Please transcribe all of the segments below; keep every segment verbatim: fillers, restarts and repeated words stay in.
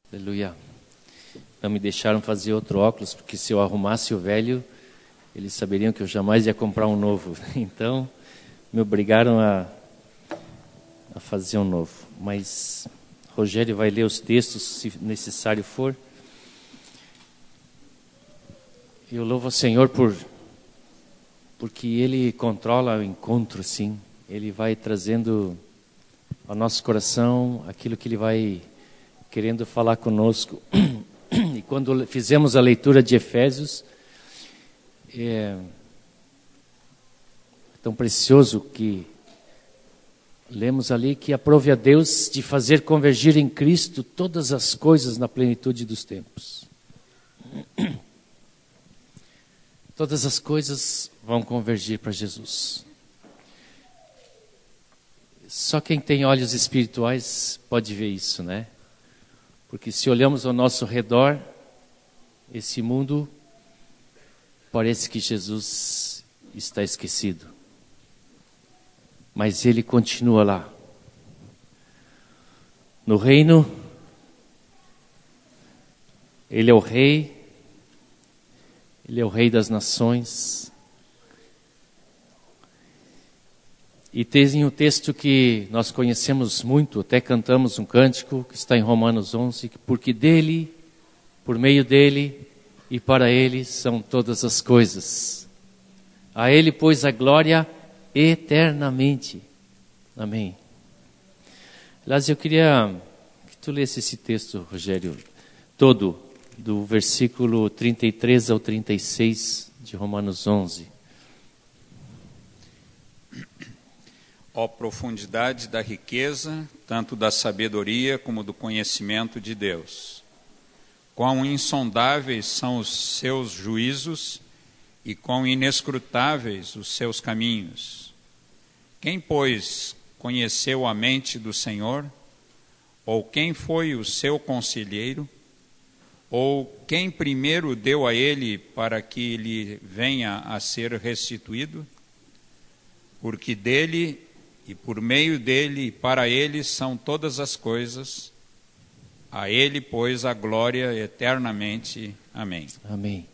Aleluia. Não me deixaram fazer outro óculos, porque se eu arrumasse o velho, eles saberiam que eu jamais ia comprar um novo. Então, me obrigaram a, a fazer um novo. Mas Rogério vai ler os textos, se necessário for. Eu louvo ao Senhor por, porque Ele controla o encontro, sim. Ele vai trazendo ao nosso coração aquilo que Ele vai querendo falar conosco. E quando fizemos a leitura de Efésios, é tão precioso que lemos ali que aprove a Deus de fazer convergir em Cristo todas as coisas na plenitude dos tempos. Todas as coisas vão convergir para Jesus. Só quem tem olhos espirituais pode ver isso, né? Porque se olhamos ao nosso redor, esse mundo parece que Jesus está esquecido. Mas Ele continua lá. No reino, Ele é o Rei, Ele é o Rei das nações. E tem um texto que nós conhecemos muito, até cantamos um cântico que está em Romanos onze, porque dele, por meio dele e para ele são todas as coisas. A ele, pois, a glória eternamente. Amém. Aliás, eu queria que tu lesse esse texto, Rogério, todo, do versículo trinta e três ao trinta e seis de Romanos onze. Ó profundidade da riqueza, tanto da sabedoria como do conhecimento de Deus. Quão insondáveis são os seus juízos e quão inescrutáveis os seus caminhos. Quem, pois, conheceu a mente do Senhor? Ou quem foi o seu conselheiro? Ou quem primeiro deu a ele para que lhe venha a ser restituído? Porque dele e por meio dele e para ele são todas as coisas. A ele, pois, a glória eternamente. Amém. Amém.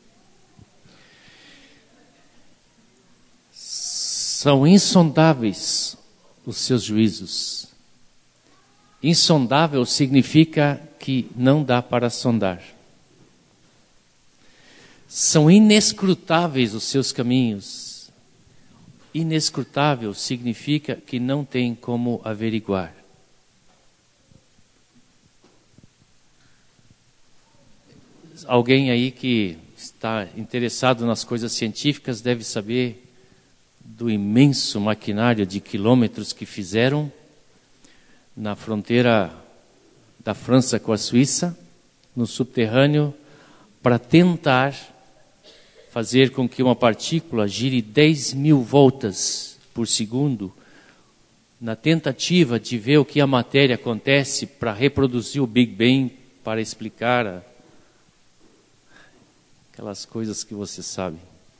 São insondáveis os seus juízos. Insondável significa que não dá para sondar. São inescrutáveis os seus caminhos. Inescrutável significa que não tem como averiguar. Alguém aí que está interessado nas coisas científicas deve saber do imenso maquinário de quilômetros que fizeram na fronteira da França com a Suíça, no subterrâneo, para tentar fazer com que uma partícula gire dez mil voltas por segundo, na tentativa de ver o que a matéria acontece para reproduzir o Big Bang, para explicar a, aquelas coisas que você sabe.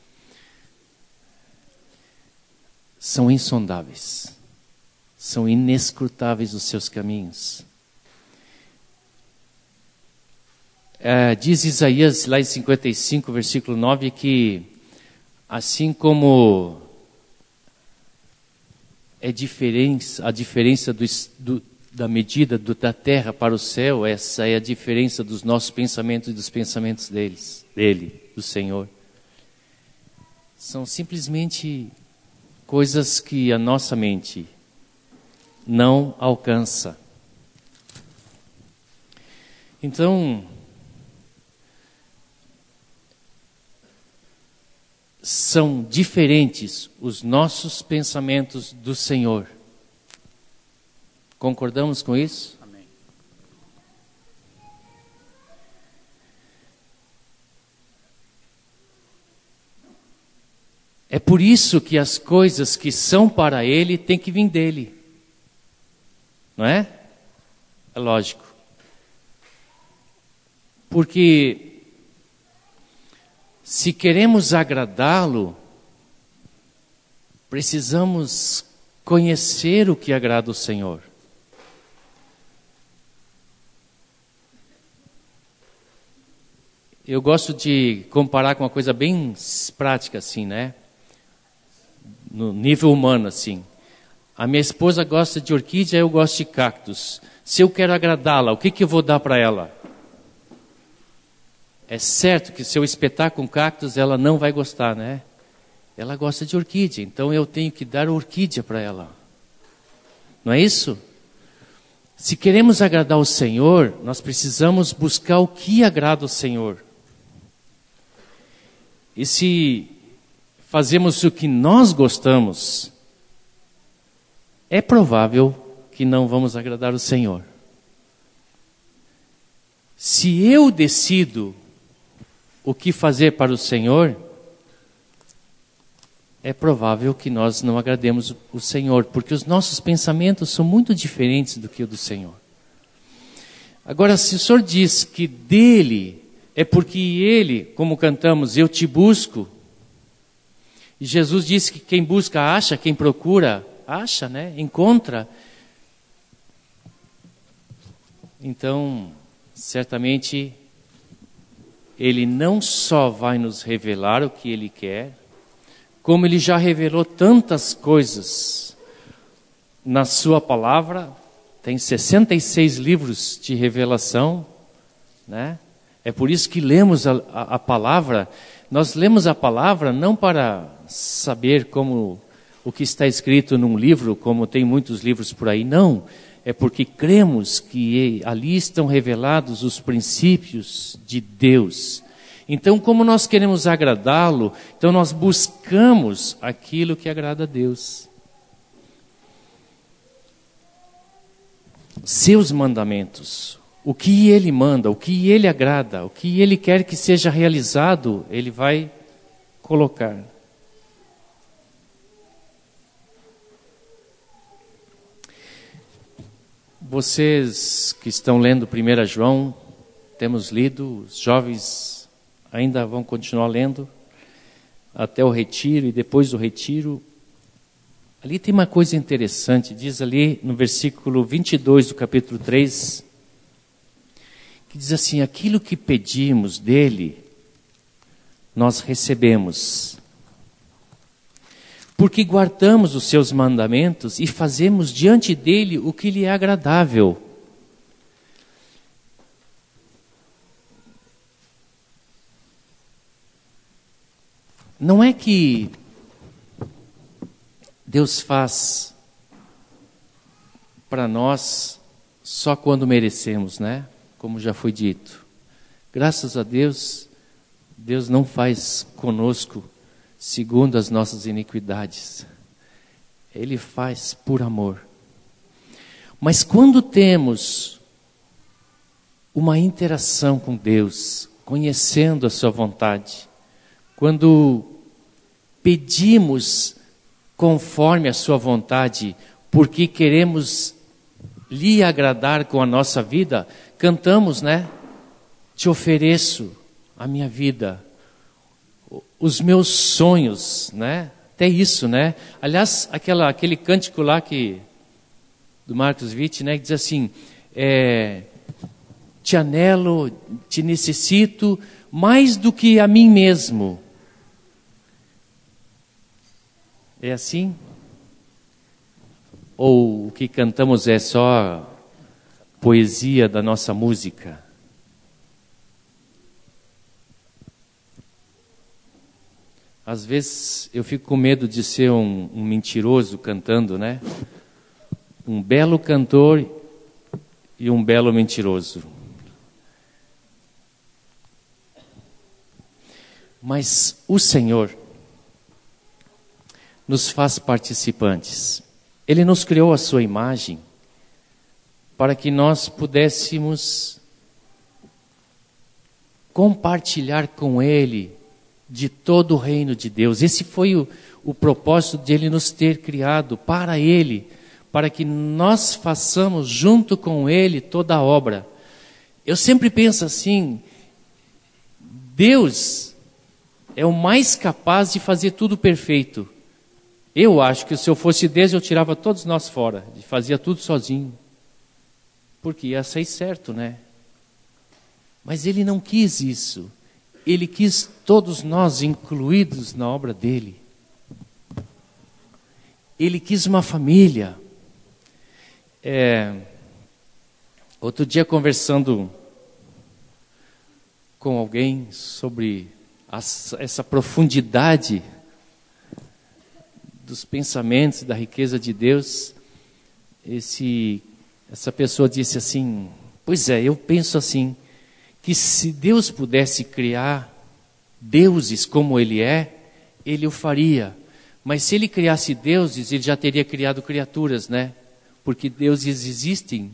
São insondáveis, são inescrutáveis os seus caminhos. É, diz Isaías, lá em cinquenta e cinco, versículo nove, que assim como é diferença, a diferença do, do, da medida do, da terra para o céu, essa é a diferença dos nossos pensamentos e dos pensamentos deles, dele, do Senhor. São simplesmente coisas que a nossa mente não alcança. Então, são diferentes os nossos pensamentos do Senhor. Concordamos com isso? Amém. É por isso que as coisas que são para Ele têm que vir dEle. Não é? É lógico. Porque se queremos agradá-lo, precisamos conhecer o que agrada o Senhor. Eu gosto de comparar com uma coisa bem prática, assim, né? No nível humano, assim. A minha esposa gosta de orquídea, eu gosto de cactos. Se eu quero agradá-la, o que, que eu vou dar para ela? É certo que se eu espetar com cactos, ela não vai gostar, né? Ela gosta de orquídea, então eu tenho que dar orquídea para ela. Não é isso? Se queremos agradar o Senhor, nós precisamos buscar o que agrada o Senhor. E se fazemos o que nós gostamos, é provável que não vamos agradar o Senhor. Se eu decido o que fazer para o Senhor, é provável que nós não agrademos o Senhor, porque os nossos pensamentos são muito diferentes do que o do Senhor. Agora, se o Senhor diz que dele é porque ele, como cantamos, eu te busco, e Jesus disse que quem busca acha, quem procura acha, né? Encontra. Então, certamente, ele não só vai nos revelar o que ele quer, como ele já revelou tantas coisas na sua palavra. Tem sessenta e seis livros de revelação, né? É por isso que lemos a, a, a palavra. Nós lemos a palavra não para saber como o que está escrito num livro, como tem muitos livros por aí, não. É porque cremos que ali estão revelados os princípios de Deus. Então, como nós queremos agradá-lo, então nós buscamos aquilo que agrada a Deus. Seus mandamentos, o que ele manda, o que ele agrada, o que ele quer que seja realizado, ele vai colocar. Vocês que estão lendo primeiro João, temos lido, os jovens ainda vão continuar lendo até o retiro e depois do retiro. Ali tem uma coisa interessante, diz ali no versículo vinte e dois do capítulo três, que diz assim: aquilo que pedimos dele, nós recebemos, porque guardamos os seus mandamentos e fazemos diante dele o que lhe é agradável. Não é que Deus faz para nós só quando merecemos, né? Como já foi dito. Graças a Deus, Deus não faz conosco segundo as nossas iniquidades. Ele faz por amor. Mas quando temos uma interação com Deus, conhecendo a sua vontade, quando pedimos conforme a sua vontade, porque queremos lhe agradar com a nossa vida, cantamos, né? Te ofereço a minha vida, os meus sonhos, né? Até isso, né? Aliás, aquela, aquele cântico lá que, do Marcos Witt, né? Que diz assim, é, te anelo, te necessito, mais do que a mim mesmo. É assim? Ou o que cantamos é só poesia da nossa música? Às vezes eu fico com medo de ser um, um mentiroso cantando, né? Um belo cantor e um belo mentiroso. Mas o Senhor nos faz participantes. Ele nos criou a sua imagem para que nós pudéssemos compartilhar com Ele de todo o reino de Deus. Esse foi o, o propósito de Ele nos ter criado para Ele, para que nós façamos junto com Ele toda a obra. Eu sempre penso assim, Deus é o mais capaz de fazer tudo perfeito. Eu acho que se eu fosse Deus, eu tirava todos nós fora, e fazia tudo sozinho. Porque ia sair certo, né? Mas Ele não quis isso. Ele quis todos nós incluídos na obra dele. Ele quis uma família. É, outro dia, conversando com alguém sobre as, essa profundidade dos pensamentos, da riqueza de Deus, esse, essa pessoa disse assim, pois é, eu penso assim, que se Deus pudesse criar deuses como Ele é, Ele o faria. Mas se Ele criasse deuses, Ele já teria criado criaturas, né? Porque deuses existem.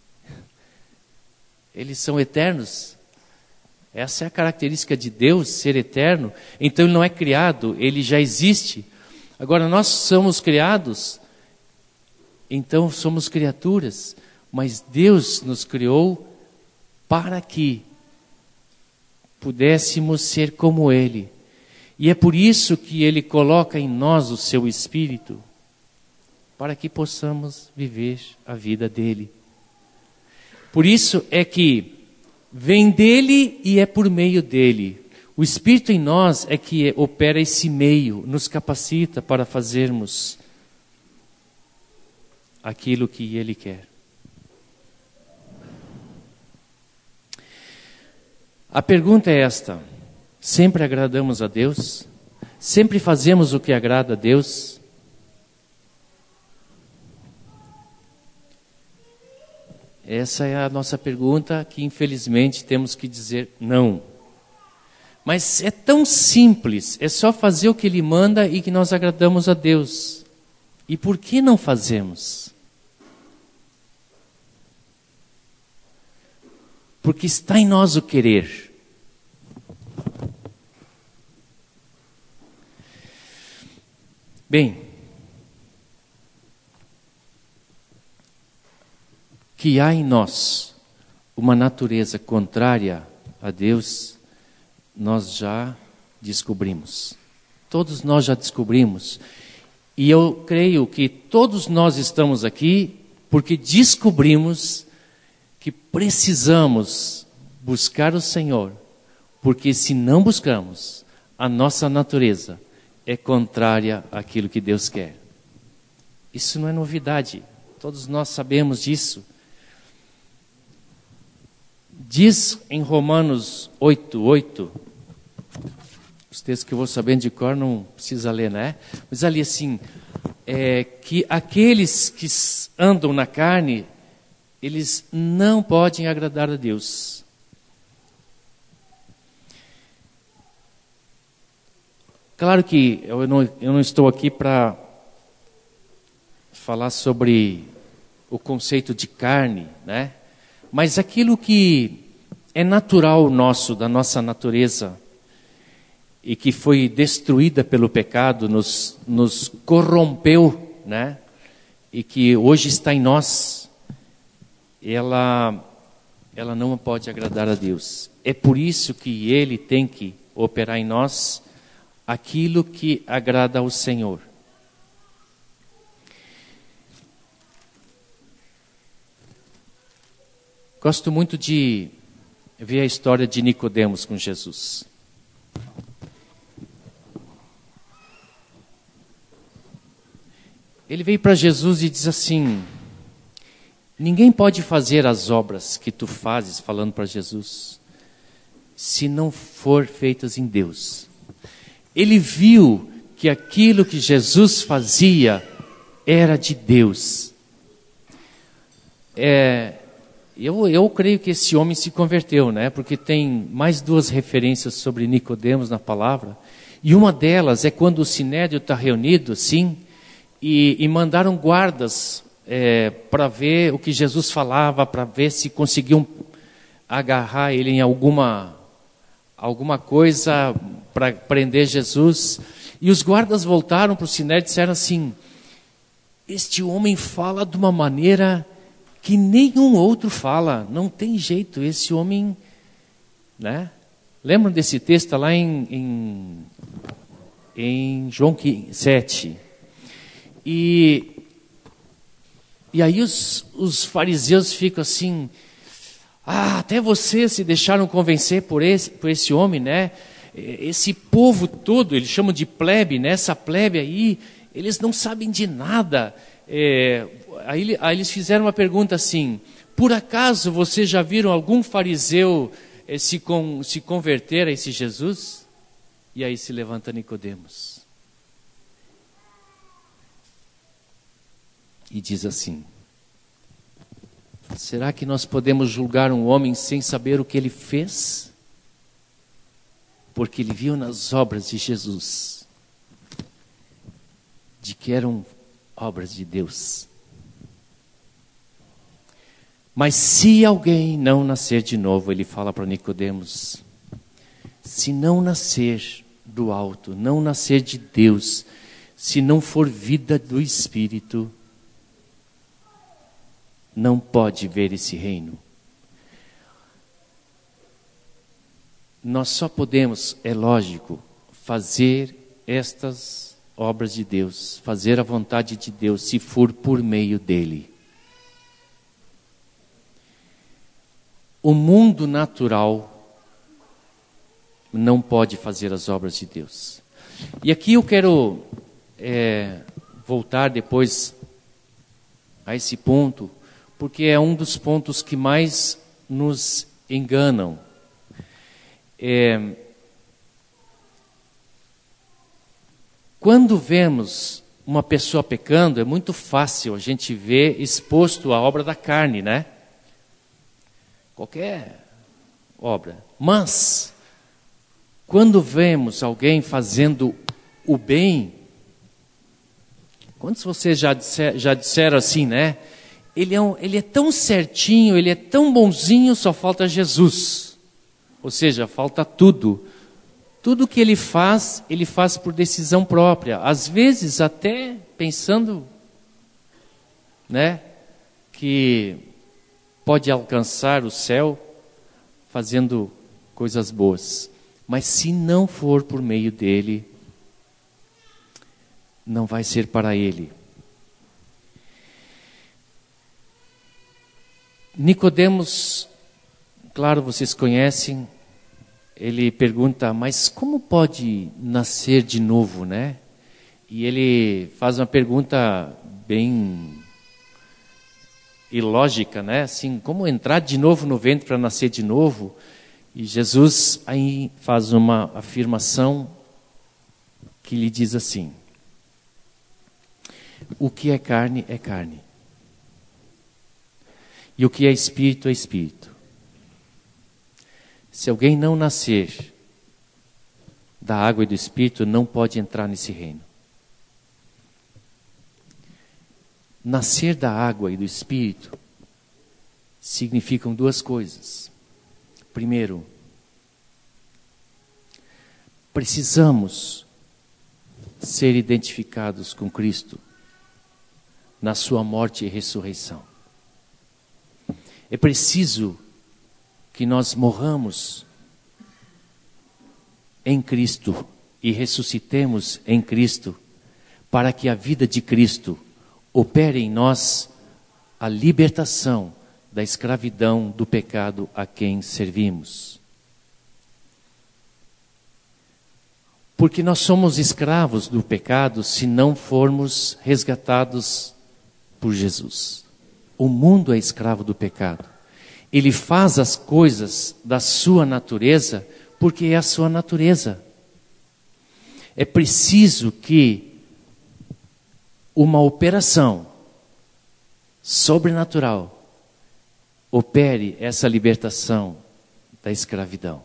Eles são eternos. Essa é a característica de Deus, ser eterno. Então Ele não é criado, Ele já existe. Agora nós somos criados, então somos criaturas. Mas Deus nos criou para que pudéssemos ser como Ele. E é por isso que Ele coloca em nós o seu Espírito, para que possamos viver a vida dEle. Por isso é que vem dEle e é por meio dEle. O Espírito em nós é que opera esse meio, nos capacita para fazermos aquilo que Ele quer. A pergunta é esta: sempre agradamos a Deus? Sempre fazemos o que agrada a Deus? Essa é a nossa pergunta que infelizmente temos que dizer não. Mas é tão simples, é só fazer o que Ele manda e que nós agradamos a Deus. E por que não fazemos? Porque está em nós o querer. Bem, que há em nós uma natureza contrária a Deus, nós já descobrimos. Todos nós já descobrimos. E eu creio que todos nós estamos aqui porque descobrimos que precisamos buscar o Senhor, porque se não buscarmos, a nossa natureza é contrária àquilo que Deus quer. Isso não é novidade, todos nós sabemos disso. Diz em Romanos oito, oito, os textos que eu vou sabendo de cor não precisa ler, né? Mas ali assim, é, que aqueles que andam na carne, eles não podem agradar a Deus. Claro que eu não, eu não estou aqui para falar sobre o conceito de carne, né? Mas aquilo que é natural nosso, da nossa natureza, e que foi destruída pelo pecado, nos, nos corrompeu, né? E que hoje está em nós, ela, ela não pode agradar a Deus. É por isso que Ele tem que operar em nós aquilo que agrada ao Senhor. Gosto muito de ver a história de Nicodemos com Jesus. Ele veio para Jesus e diz assim: ninguém pode fazer as obras que tu fazes, falando para Jesus, se não for feitas em Deus. Ele viu que aquilo que Jesus fazia era de Deus. É, eu, eu creio que esse homem se converteu, né? Porque tem mais duas referências sobre Nicodemos na palavra. E uma delas é quando o Sinédrio está reunido, assim, e, e mandaram guardas é, para ver o que Jesus falava, para ver se conseguiam agarrar ele em alguma, alguma coisa para prender Jesus. E os guardas voltaram para o Sinédrio e disseram assim: este homem fala de uma maneira que nenhum outro fala, não tem jeito, esse homem, né? Lembram desse texto lá em, em, em João sete? E, e aí os, os fariseus ficam assim: Ah, até vocês se deixaram convencer por esse, por esse homem, né? Esse povo todo, eles chamam de plebe, né? Essa plebe aí, eles não sabem de nada. É, aí, aí eles fizeram uma pergunta assim: por acaso vocês já viram algum fariseu eh, se, com, se converter a esse Jesus? E aí se levanta Nicodemos e diz assim: será que nós podemos julgar um homem sem saber o que ele fez? Porque ele viu nas obras de Jesus de que eram obras de Deus. Mas se alguém não nascer de novo, ele fala para Nicodemos, se não nascer do alto, não nascer de Deus, se não for vida do Espírito, não pode ver esse reino. Nós só podemos, é lógico, fazer estas obras de Deus, fazer a vontade de Deus, se for por meio dele. O mundo natural não pode fazer as obras de Deus. E aqui eu quero é, voltar depois a esse ponto, porque é um dos pontos que mais nos enganam. É, quando vemos uma pessoa pecando, é muito fácil a gente ver exposto a obra da carne, né? Qualquer obra. Mas, quando vemos alguém fazendo o bem, quantos de vocês já, disser, já disseram assim, né? Ele é, um, ele é tão certinho, ele é tão bonzinho, só falta Jesus. Ou seja, falta tudo. Tudo que ele faz, ele faz por decisão própria. Às vezes até pensando, né, que pode alcançar o céu fazendo coisas boas. Mas se não for por meio dele, não vai ser para ele. Nicodemos, claro, vocês conhecem, ele pergunta, mas como pode nascer de novo, né? E ele faz uma pergunta bem ilógica, né? Assim, como entrar de novo no ventre para nascer de novo? E Jesus aí faz uma afirmação que lhe diz assim: o que é carne é carne, e o que é espírito é espírito. Se alguém não nascer da água e do espírito, não pode entrar nesse reino. Nascer da água e do espírito significam duas coisas. Primeiro, precisamos ser identificados com Cristo na sua morte e ressurreição. É preciso que nós morramos em Cristo e ressuscitemos em Cristo, para que a vida de Cristo opere em nós a libertação da escravidão do pecado a quem servimos. Porque nós somos escravos do pecado se não formos resgatados por Jesus. O mundo é escravo do pecado. Ele faz as coisas da sua natureza porque é a sua natureza. É preciso que uma operação sobrenatural opere essa libertação da escravidão.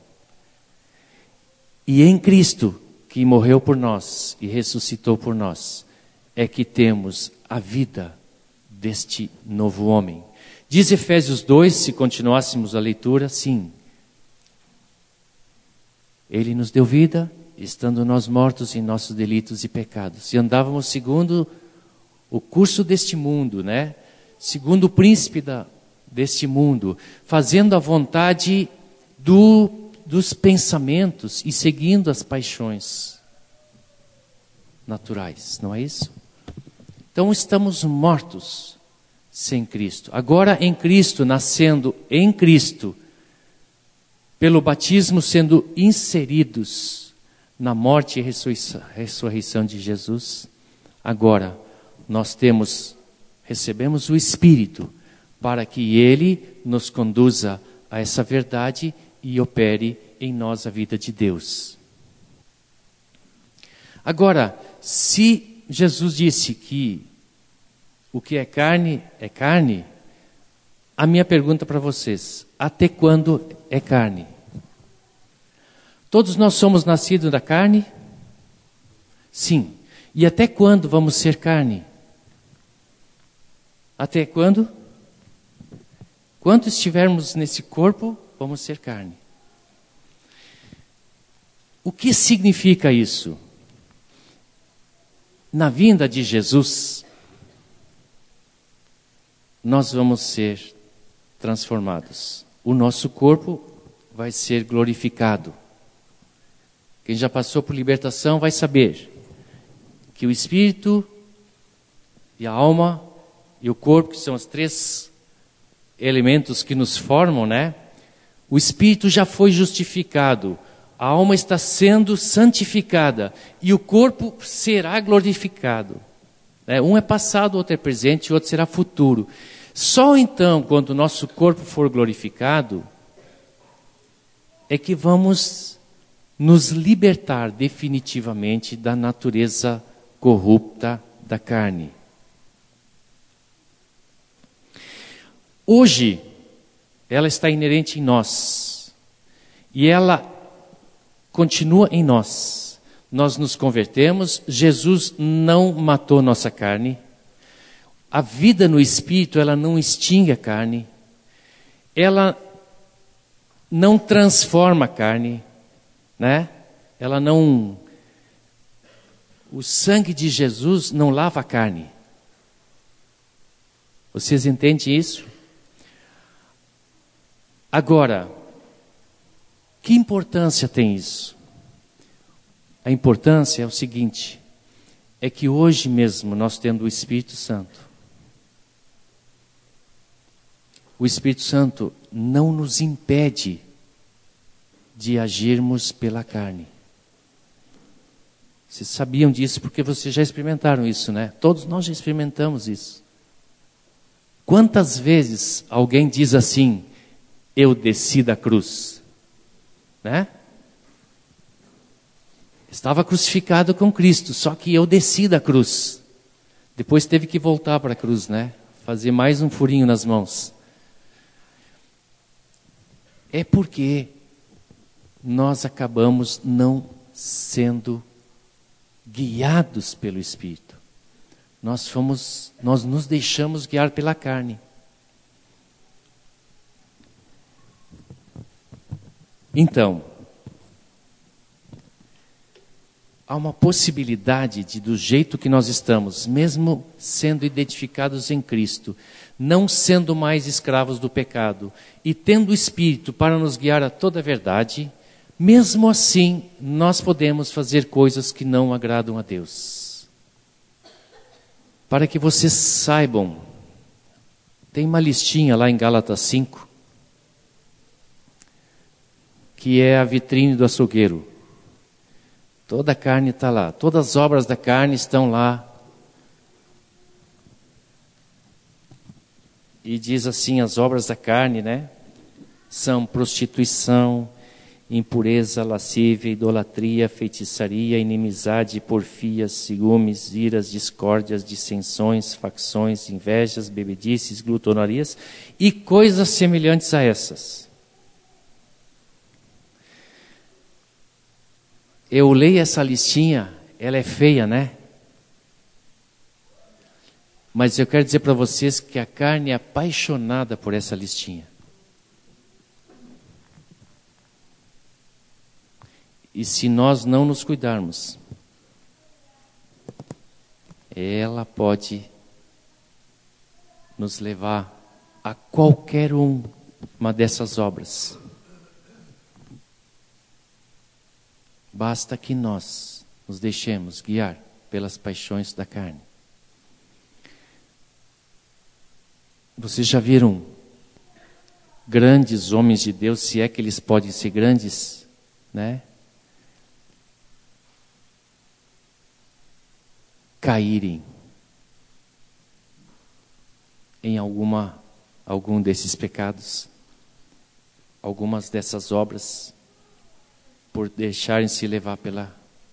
E em Cristo, que morreu por nós e ressuscitou por nós, é que temos a vida deste novo homem. Diz Efésios dois, se continuássemos a leitura, sim. Ele nos deu vida, estando nós mortos em nossos delitos e pecados. E andávamos segundo o curso deste mundo, né? Segundo o príncipe da, deste mundo, fazendo a vontade do, dos pensamentos e seguindo as paixões naturais, não é isso? Então estamos mortos sem Cristo. Agora em Cristo, nascendo em Cristo, pelo batismo sendo inseridos na morte e ressurreição, ressurreição de Jesus, agora nós temos, recebemos o Espírito para que Ele nos conduza a essa verdade e opere em nós a vida de Deus. Agora, se Jesus disse que o que é carne é carne, a minha pergunta para vocês, até quando é carne? Todos nós somos nascidos da carne? Sim. E até quando vamos ser carne? Até quando? Quando estivermos nesse corpo, vamos ser carne. O que significa isso? Na vinda de Jesus, nós vamos ser transformados. O nosso corpo vai ser glorificado. Quem já passou por libertação vai saber que o espírito e a alma e o corpo, que são os três elementos que nos formam, né? O espírito já foi justificado, a alma está sendo santificada e o corpo será glorificado. Né? Um é passado, outro é presente e outro será futuro. Só então, quando o nosso corpo for glorificado, é que vamos nos libertar definitivamente da natureza corrupta da carne. Hoje, ela está inerente em nós. E ela continua em nós. Nós nos convertemos, Jesus não matou nossa carne. A vida no Espírito, ela não extingue a carne. Ela não transforma a carne, né? Ela não... O sangue de Jesus não lava a carne. Vocês entendem isso? Agora, que importância tem isso? A importância é o seguinte, é que hoje mesmo nós tendo o Espírito Santo, o Espírito Santo não nos impede de agirmos pela carne. Vocês sabiam disso porque vocês já experimentaram isso, né? Todos nós já experimentamos isso. Quantas vezes alguém diz assim, eu desci da cruz, né? Estava crucificado com Cristo, só que eu desci da cruz. Depois teve que voltar para a cruz, né? Fazer mais um furinho nas mãos. É porque nós acabamos não sendo guiados pelo Espírito. Nós fomos, nós nos deixamos guiar pela carne. Então, há uma possibilidade de, do jeito que nós estamos, mesmo sendo identificados em Cristo, não sendo mais escravos do pecado e tendo o Espírito para nos guiar a toda a verdade, mesmo assim, nós podemos fazer coisas que não agradam a Deus. Para que vocês saibam, tem uma listinha lá em Gálatas cinco, que é a vitrine do açougueiro. Toda a carne está lá, todas as obras da carne estão lá. E diz assim, as obras da carne, né? São prostituição, impureza, lascívia, idolatria, feitiçaria, inimizade, porfias, ciúmes, iras, discórdias, dissensões, facções, invejas, bebedices, glutonarias e coisas semelhantes a essas. Eu leio essa listinha, ela é feia, né? Mas eu quero dizer para vocês que a carne é apaixonada por essa listinha. E se nós não nos cuidarmos, ela pode nos levar a qualquer um, uma dessas obras. Basta que nós nos deixemos guiar pelas paixões da carne. Vocês já viram grandes homens de Deus, se é que eles podem ser grandes, né? Caírem em alguma, algum desses pecados, algumas dessas obras, por deixarem-se levar pela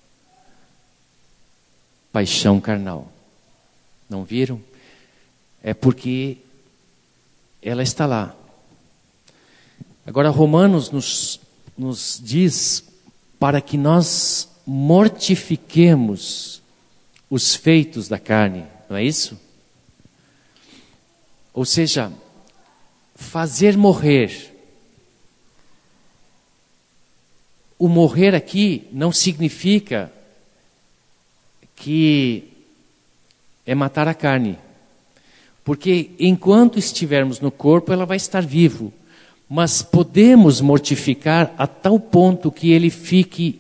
paixão carnal. Não viram? É porque ela está lá. Agora, Romanos nos, nos diz para que nós mortifiquemos os feitos da carne, não é isso? Ou seja, fazer morrer. O morrer aqui não significa que é matar a carne. Porque enquanto estivermos no corpo, ela vai estar vivo. Mas podemos mortificar a tal ponto que ele fique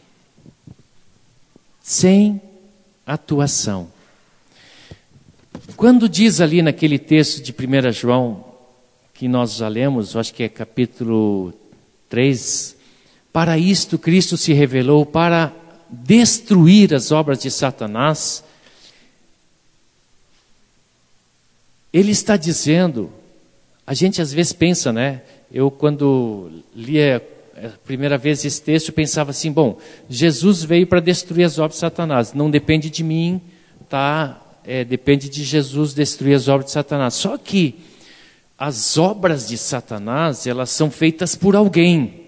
sem atuação. Quando diz ali naquele texto de primeiro João, que nós já lemos, acho que é capítulo três, para isto Cristo se revelou, para destruir as obras de Satanás, ele está dizendo, a gente às vezes pensa, né? Eu quando lia a primeira vez esse texto, pensava assim, bom, Jesus veio para destruir as obras de Satanás, não depende de mim, tá? É, depende de Jesus destruir as obras de Satanás. Só que as obras de Satanás, elas são feitas por alguém.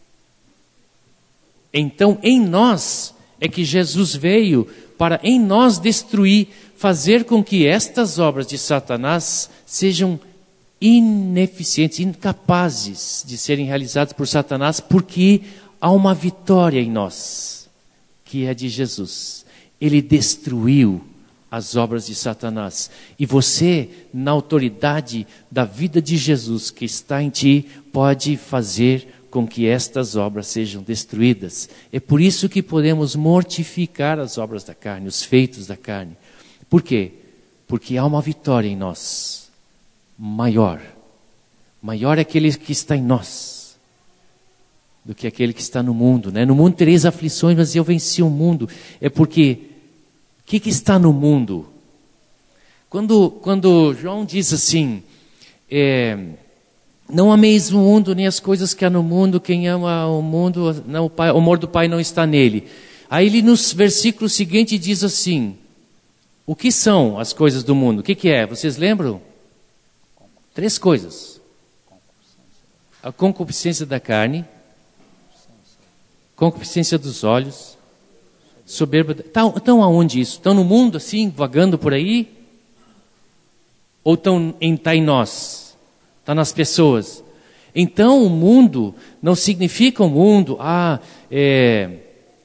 Então, em nós, é que Jesus veio para em nós destruir, fazer com que estas obras de Satanás sejam ineficientes, incapazes de serem realizadas por Satanás, porque há uma vitória em nós, que é de Jesus. Ele destruiu as obras de Satanás. E você, na autoridade da vida de Jesus que está em ti, pode fazer com que estas obras sejam destruídas. É por isso que podemos mortificar as obras da carne, os feitos da carne. Por quê? Porque há uma vitória em nós, maior. Maior é aquele que está em nós, do que aquele que está no mundo, né? No mundo tereis aflições, mas eu venci o mundo. É porque, o que, que está no mundo? Quando, quando João diz assim, é, não ameis o mundo, nem as coisas que há no mundo, quem ama o mundo, não, o, pai, o amor do Pai não está nele. Aí ele no versículo seguinte diz assim, o que são as coisas do mundo? O que, que é? Vocês lembram? Três coisas. A concupiscência da carne, concupiscência dos olhos, soberba. Estão, estão aonde isso? Estão no mundo assim, vagando por aí? Ou estão em, tá em nós? Está nas pessoas? Então o mundo não significa o mundo, ah, é,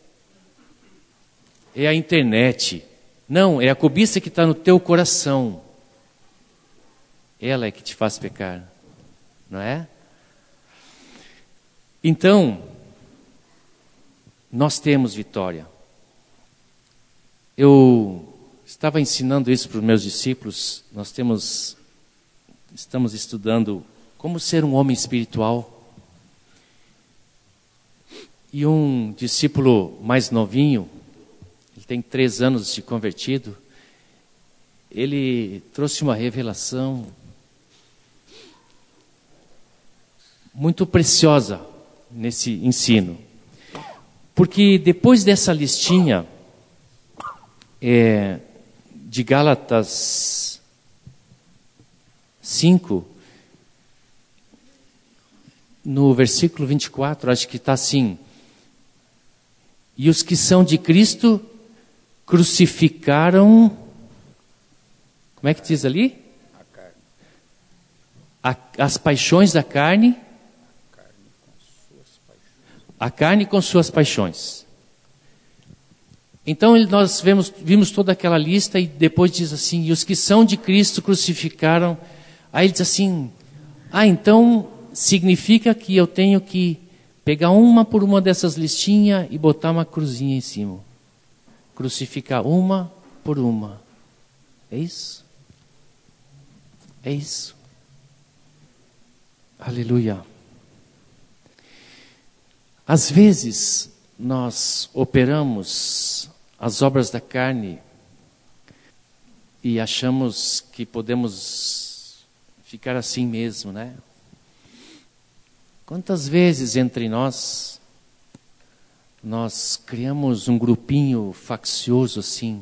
é a internet. Não, é a cobiça que está no teu coração. Ela é que te faz pecar, não é? Então, nós temos vitória. Eu estava ensinando isso para os meus discípulos. Nós temos, estamos estudando como ser um homem espiritual. E um discípulo mais novinho, ele tem três anos de convertido, ele trouxe uma revelação muito preciosa nesse ensino. Porque depois dessa listinha é, de Gálatas cinco, no versículo vinte e quatro, acho que está assim, e os que são de Cristo crucificaram, como é que diz ali? A, as paixões da carne, a carne com suas paixões. Então nós vemos, vimos toda aquela lista e depois diz assim, e os que são de Cristo crucificaram, aí ele diz assim, ah, então significa que eu tenho que pegar uma por uma dessas listinhas e botar uma cruzinha em cima. Crucificar uma por uma. É isso? É isso. Aleluia. Às vezes, nós operamos as obras da carne e achamos que podemos ficar assim mesmo, né? Quantas vezes entre nós, nós criamos um grupinho faccioso assim?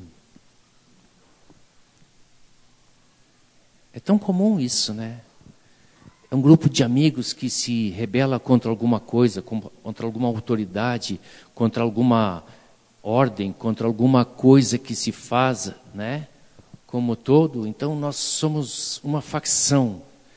É tão comum isso, né? É um grupo de amigos que se rebela contra alguma coisa, contra alguma autoridade, contra alguma ordem, contra alguma coisa que se faz, né? Como todo. Então nós somos uma facção.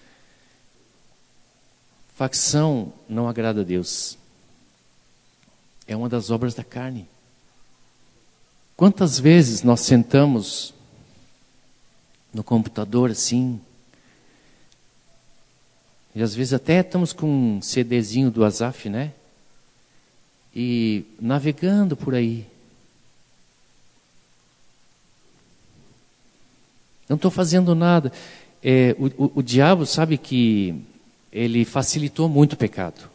Facção não agrada a Deus. É uma das obras da carne. Quantas vezes nós sentamos no computador assim, e às vezes até estamos com um CDzinho do Asaf, né? E navegando por aí. Não estou fazendo nada. É, o, o, o diabo sabe que ele facilitou muito o pecado.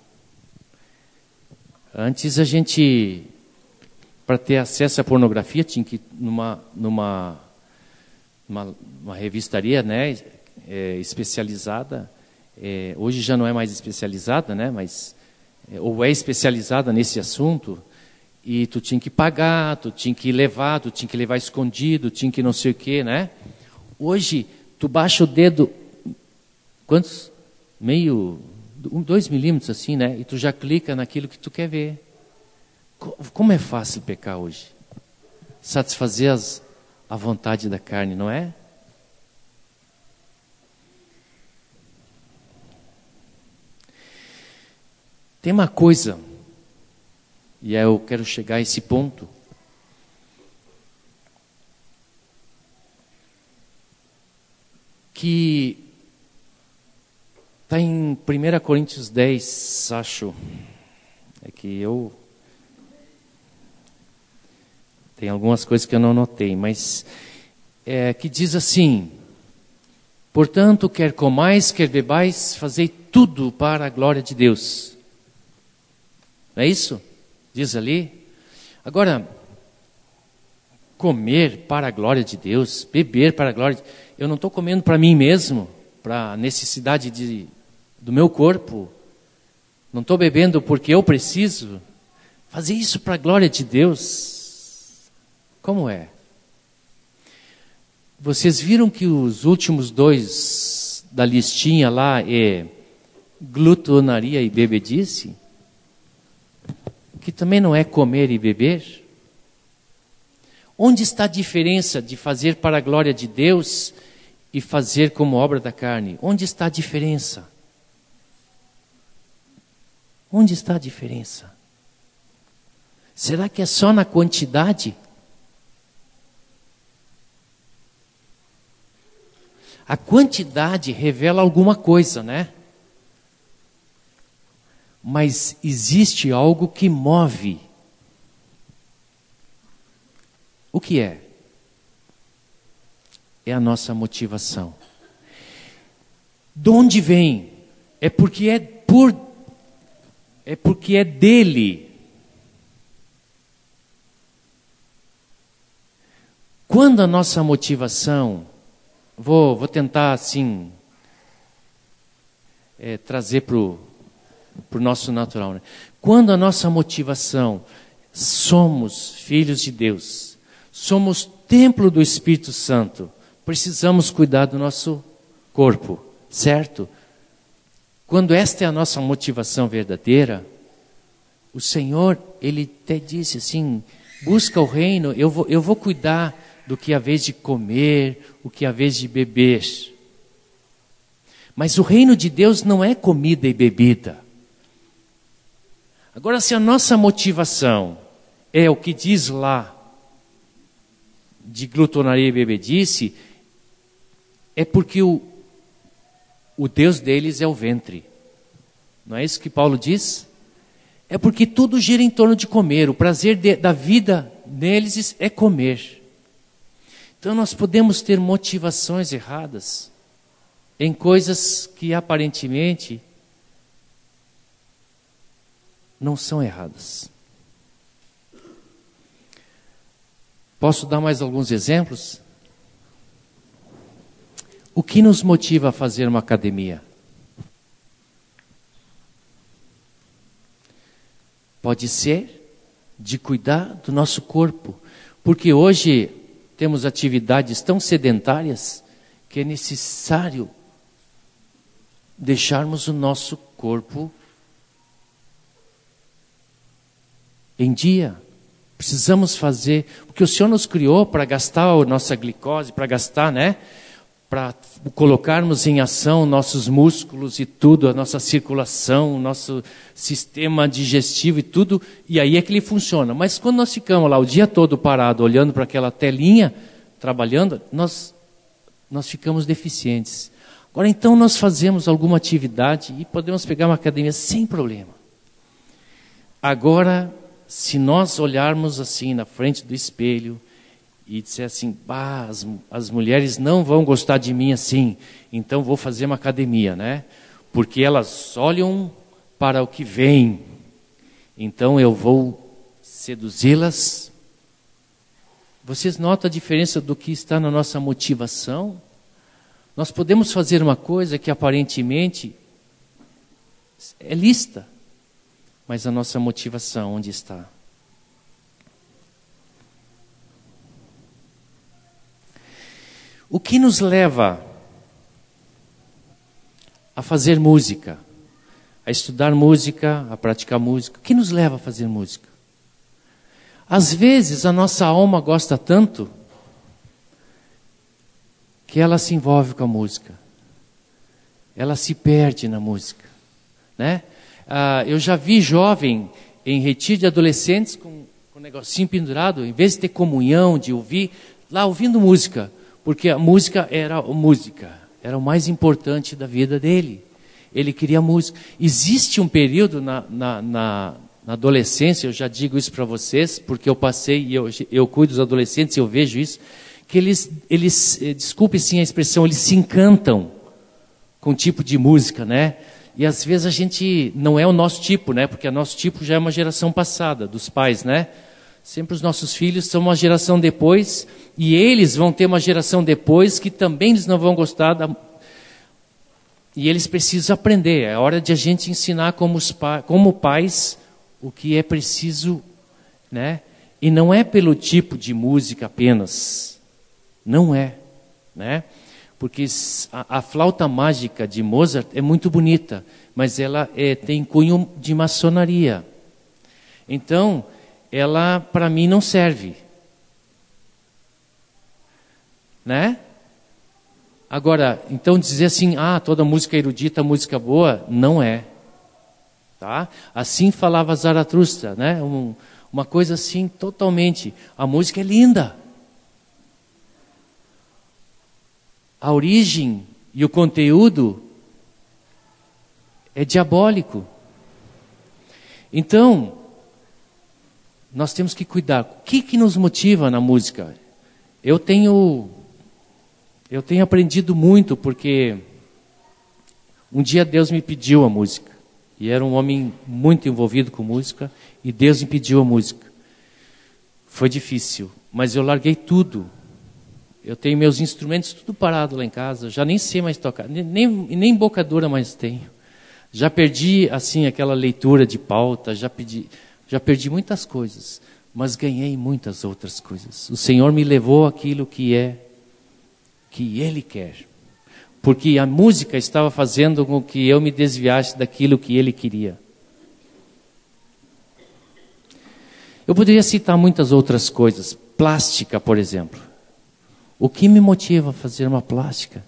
Antes a gente, para ter acesso à pornografia, tinha que ir numa, numa, numa, numa revistaria, né? É, especializada. É, hoje já não é mais especializada, né? Mas é, ou é especializada nesse assunto, e tu tinha que pagar, tu tinha que levar, tu tinha que levar escondido, tinha que não sei o quê, né? Hoje, tu baixa o dedo, quantos? Meio, um, dois milímetros assim, né? E tu já clica naquilo que tu quer ver. Como é fácil pecar hoje? Satisfazer as, a vontade da carne, não é? Tem uma coisa, e eu quero chegar a esse ponto, que está em primeira Coríntios dez, acho, é que eu, tem algumas coisas que eu não notei, mas é, que diz assim: portanto, quer comais, quer bebais, fazei tudo para a glória de Deus. Não é isso? Diz ali. Agora, comer para a glória de Deus, beber para a glória de Deus. Eu não estou comendo para mim mesmo, para a necessidade de, do meu corpo. Não estou bebendo porque eu preciso. Fazer isso para a glória de Deus. Como é? Vocês viram que os últimos dois da listinha lá é glutonaria e bebedice? Que também não é comer e beber. Onde está a diferença de fazer para a glória de Deus e fazer como obra da carne? Onde está a diferença? Onde está a diferença? Será que é só na quantidade? A quantidade revela alguma coisa, né? Mas existe algo que move. O que é? É a nossa motivação. De onde vem? É porque é por, é porque é dele. Quando a nossa motivação, vou, vou tentar assim, é, trazer para o para o nosso natural, né? Quando a nossa motivação, somos filhos de Deus, somos templo do Espírito Santo, precisamos cuidar do nosso corpo, certo? Quando esta é a nossa motivação verdadeira, o Senhor, Ele até disse assim, busca o reino, eu vou, eu vou cuidar do que é a vez de comer, o que é a vez de beber. Mas o reino de Deus não é comida e bebida. Agora, se a nossa motivação é o que diz lá, de glutonaria e bebedice, é porque o, o Deus deles é o ventre. Não é isso que Paulo diz? É porque tudo gira em torno de comer. O prazer de, da vida neles é comer. Então nós podemos ter motivações erradas. em coisas que aparentemente não são erradas. Posso dar mais alguns exemplos? O que nos motiva a fazer uma academia? Pode ser de cuidar do nosso corpo, porque hoje temos atividades tão sedentárias que é necessário deixarmos o nosso corpo em dia. Precisamos fazer, porque o Senhor nos criou para gastar a nossa glicose, para gastar, né? Para colocarmos em ação nossos músculos e tudo, a nossa circulação, o nosso sistema digestivo e tudo, e aí é que ele funciona. Mas quando nós ficamos lá o dia todo parado, olhando para aquela telinha, trabalhando, nós, nós ficamos deficientes. Agora, então, nós fazemos alguma atividade e podemos pegar uma academia sem problema. Agora, se nós olharmos assim na frente do espelho e disser assim, bah, as, as mulheres não vão gostar de mim assim, então vou fazer uma academia, né? Porque elas olham para o que vem, então eu vou seduzi-las. Vocês notam a diferença do que está na nossa motivação? Nós podemos fazer uma coisa que aparentemente é lícita, mas a nossa motivação onde está? O que nos leva a fazer música, a estudar música, a praticar música? O que nos leva a fazer música? Às vezes a nossa alma gosta tanto que ela se envolve com a música, ela se perde na música, né? Ah, eu já vi jovem em retiro de adolescentes com, com um negocinho pendurado, em vez de ter comunhão, de ouvir, lá ouvindo música, porque a música era música, era o mais importante da vida dele. Ele queria música. Existe um período na, na, na, na adolescência, eu já digo isso para vocês, porque eu passei e eu, eu cuido dos adolescentes e eu vejo isso, que eles, eles, desculpe sim a expressão, eles se encantam com um tipo de música, né? E às vezes a gente não é o nosso tipo, né? Porque o nosso tipo já é uma geração passada, dos pais, né? Sempre os nossos filhos são uma geração depois, e eles vão ter uma geração depois que também eles não vão gostar da... E eles precisam aprender. É hora de a gente ensinar como, os pa... como pais o que é preciso, né? E não é pelo tipo de música apenas. Não é, né? Porque a, a flauta mágica de Mozart é muito bonita, mas ela é, tem cunho de maçonaria. Então, ela para mim não serve. Né? Agora, então dizer assim, ah, toda música erudita, música boa, não é. Tá? Assim falava Zaratustra, né? Um, uma coisa assim totalmente. A música é linda. A origem e o conteúdo é diabólico. Então, nós temos que cuidar. O que, que nos motiva na música? Eu tenho, eu tenho aprendido muito, porque um dia Deus me pediu a música. E era um homem muito envolvido com música, e Deus me pediu a música. Foi difícil, mas eu larguei tudo. Eu tenho meus instrumentos tudo parado lá em casa, já nem sei mais tocar, nem, nem, nem bocadura mais tenho. Já perdi, assim, aquela leitura de pauta, já, pedi, já perdi muitas coisas, mas ganhei muitas outras coisas. O Senhor me levou aquilo que é, que Ele quer. Porque a música estava fazendo com que eu me desviasse daquilo que Ele queria. Eu poderia citar muitas outras coisas. Plástica, por exemplo. O que me motiva a fazer uma plástica?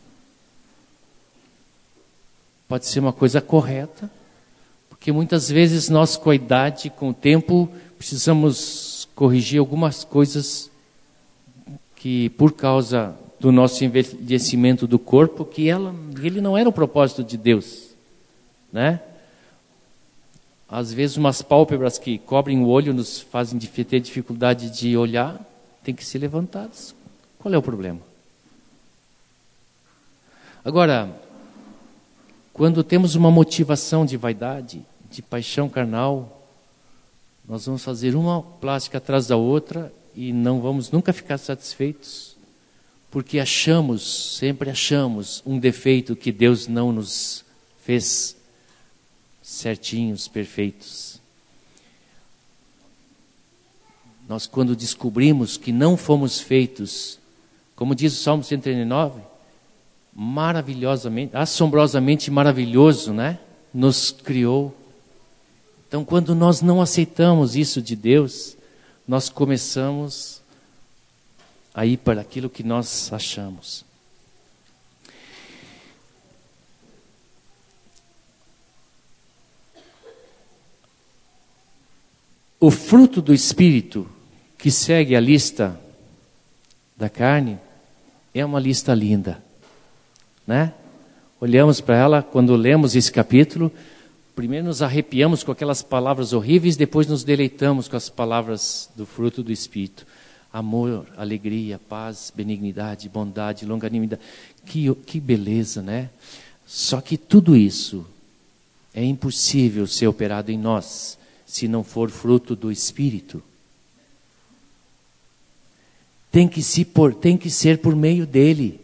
Pode ser uma coisa correta, porque muitas vezes nós, com a idade, com o tempo, precisamos corrigir algumas coisas que, por causa do nosso envelhecimento do corpo, que ela, ele não era o propósito de Deus, né? Às vezes umas pálpebras que cobrem o olho nos fazem ter dificuldade de olhar, tem que ser levantadas. Qual é o problema? Agora, Quando temos uma motivação de vaidade, de paixão carnal, nós vamos fazer uma plástica atrás da outra e não vamos nunca ficar satisfeitos, porque achamos, sempre achamos um defeito que Deus não nos fez certinhos, perfeitos. Nós, quando descobrimos que não fomos feitos, como diz o Salmo cento e trinta e nove, maravilhosamente, assombrosamente maravilhoso, né? Nos criou. Então, quando nós não aceitamos isso de Deus, nós começamos a ir para aquilo que nós achamos. O fruto do Espírito, que segue a lista da carne, é uma lista linda, né? Olhamos para ela, quando lemos esse capítulo, primeiro nos arrepiamos com aquelas palavras horríveis, depois nos deleitamos com as palavras do fruto do Espírito. Amor, alegria, paz, benignidade, bondade, longanimidade. Que, que beleza, né? Só que tudo isso é impossível ser operado em nós, se não for fruto do Espírito. Tem que, se por, tem que ser por meio dele.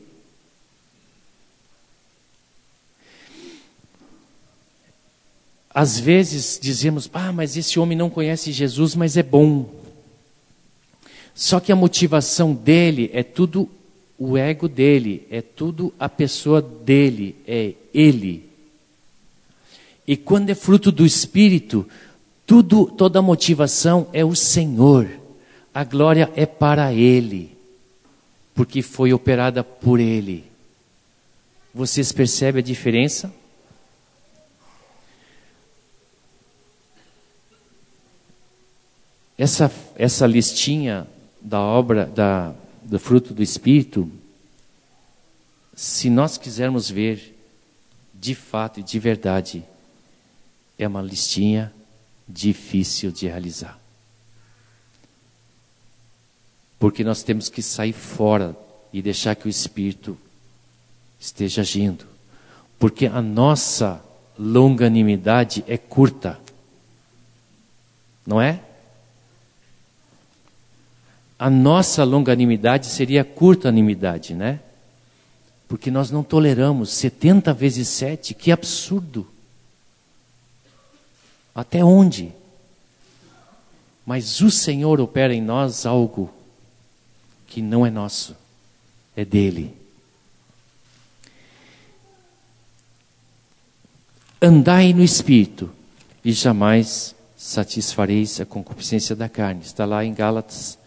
Às vezes dizemos, ah, mas esse homem não conhece Jesus, mas é bom. Só que a motivação dele é tudo o ego dele, é tudo a pessoa dele, é ele. E quando é fruto do Espírito, tudo, toda a motivação é o Senhor. A glória é para Ele, porque foi operada por Ele. Vocês percebem a diferença? Essa, essa listinha da obra, da, do fruto do Espírito, se nós quisermos ver de fato e de verdade, é uma listinha difícil de realizar. Porque nós temos que sair fora e deixar que o Espírito esteja agindo. Porque a nossa longanimidade é curta. Não é? A nossa longanimidade seria curtanimidade, né? Porque nós não toleramos setenta vezes sete, que absurdo. Até onde? Mas o Senhor opera em nós algo que não é nosso, é dele. Andai no Espírito e jamais satisfareis a concupiscência da carne. Está lá em Gálatas.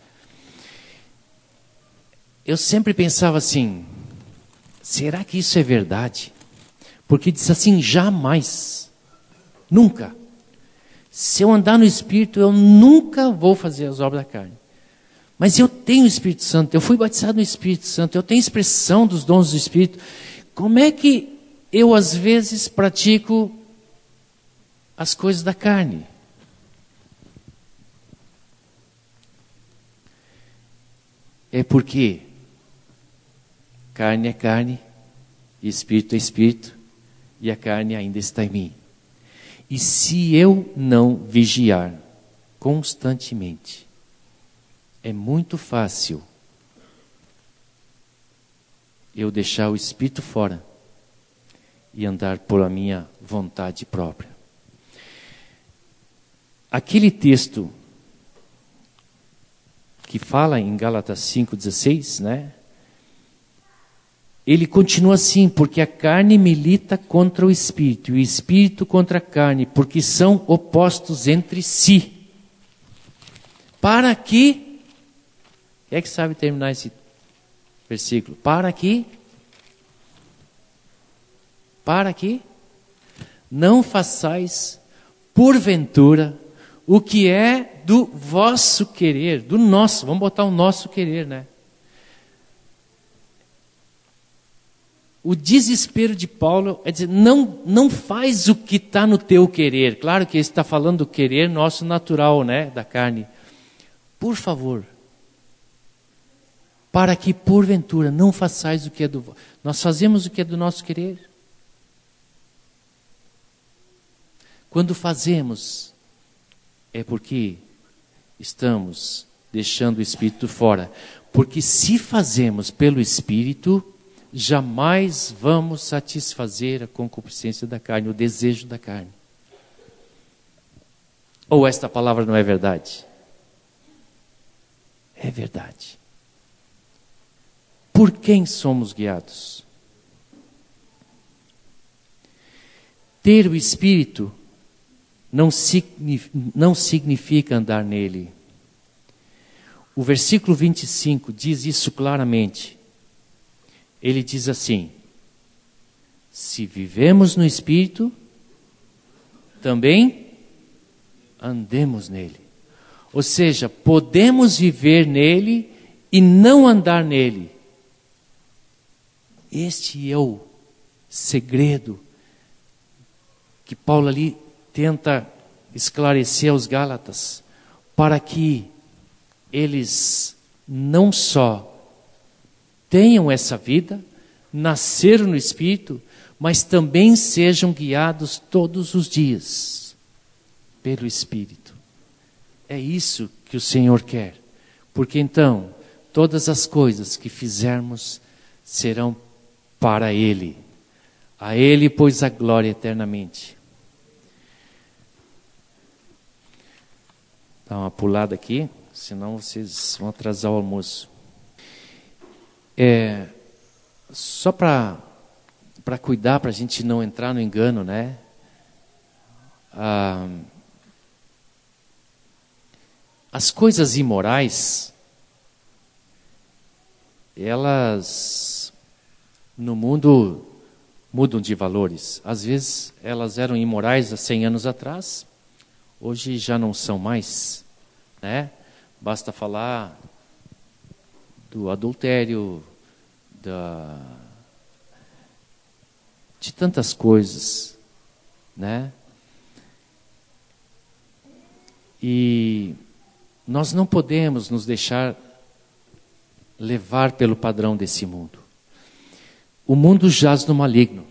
Eu sempre pensava assim, será que isso é verdade? Porque diz assim, jamais, nunca. Se eu andar no Espírito, eu nunca vou fazer as obras da carne. Mas eu tenho o Espírito Santo, eu fui batizado no Espírito Santo, eu tenho expressão dos dons do Espírito. Como é que eu, às vezes, pratico as coisas da carne? É porque carne é carne, Espírito é Espírito, e a carne ainda está em mim. E se eu não vigiar constantemente, é muito fácil eu deixar o Espírito fora e andar por a minha vontade própria. Aquele texto que fala em Gálatas cinco, dezesseis, né? Ele continua assim, porque a carne milita contra o Espírito, e o Espírito contra a carne, porque são opostos entre si. Para que... Quem é que sabe terminar esse versículo? Para que... Para que... Não façais, porventura, o que é do vosso querer, do nosso, vamos botar o nosso querer, né? O desespero de Paulo é dizer, não, não faz o que está no teu querer. Claro que ele está falando do querer nosso natural, né, da carne. Por favor, para que porventura não façais o que é do... Nós fazemos o que é do nosso querer. Quando fazemos, é porque estamos deixando o Espírito fora. Porque se fazemos pelo Espírito, jamais vamos satisfazer a concupiscência da carne, o desejo da carne. Ou esta palavra não é verdade? É verdade. Por quem somos guiados? Ter o Espírito não significa, não significa andar nele. O versículo vinte e cinco diz isso claramente. Ele diz assim: se vivemos no Espírito, também andemos nele. Ou seja, podemos viver nele e não andar nele. Este é o segredo que Paulo ali tenta esclarecer aos Gálatas, para que eles não só tenham essa vida, nasceram no Espírito, mas também sejam guiados todos os dias pelo Espírito. É isso que o Senhor quer, porque então todas as coisas que fizermos serão para Ele. A Ele, pois, a glória eternamente. Dá uma pulada aqui, senão vocês vão atrasar o almoço. É, só para para cuidar, para a gente não entrar no engano, né? Ah, as coisas imorais, elas no mundo mudam de valores. Às vezes elas eram imorais há cem anos atrás, hoje já não são mais, né? Basta falar do adultério, da, de tantas coisas, né? E nós não podemos nos deixar levar pelo padrão desse mundo. O mundo jaz no maligno,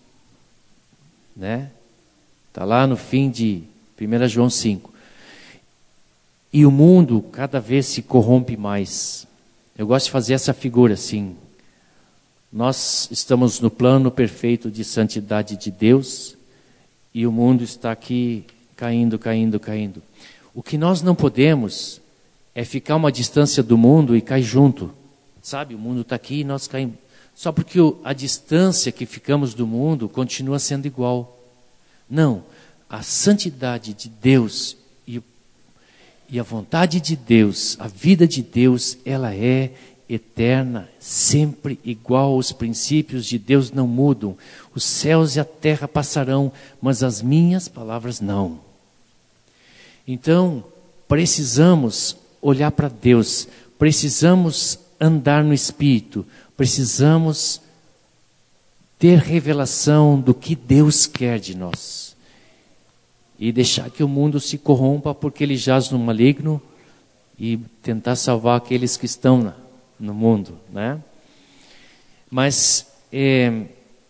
né? Está lá no fim de primeira João cinco. E o mundo cada vez se corrompe mais. Eu gosto de fazer essa figura assim. Nós estamos no plano perfeito de santidade de Deus e o mundo está aqui caindo, caindo, caindo. O que nós não podemos é ficar uma distância do mundo e cair junto. Sabe, o mundo está aqui e nós caímos. Só porque a distância que ficamos do mundo continua sendo igual. Não, a santidade de Deus e, e a vontade de Deus, a vida de Deus, ela é eterna, sempre igual. Os princípios de Deus não mudam. Os céus e a terra passarão, mas as minhas palavras não. Então, precisamos olhar para Deus, precisamos andar no Espírito, precisamos ter revelação do que Deus quer de nós. E deixar que o mundo se corrompa porque ele jaz no maligno e tentar salvar aqueles que estão na, no mundo, né? Mas é,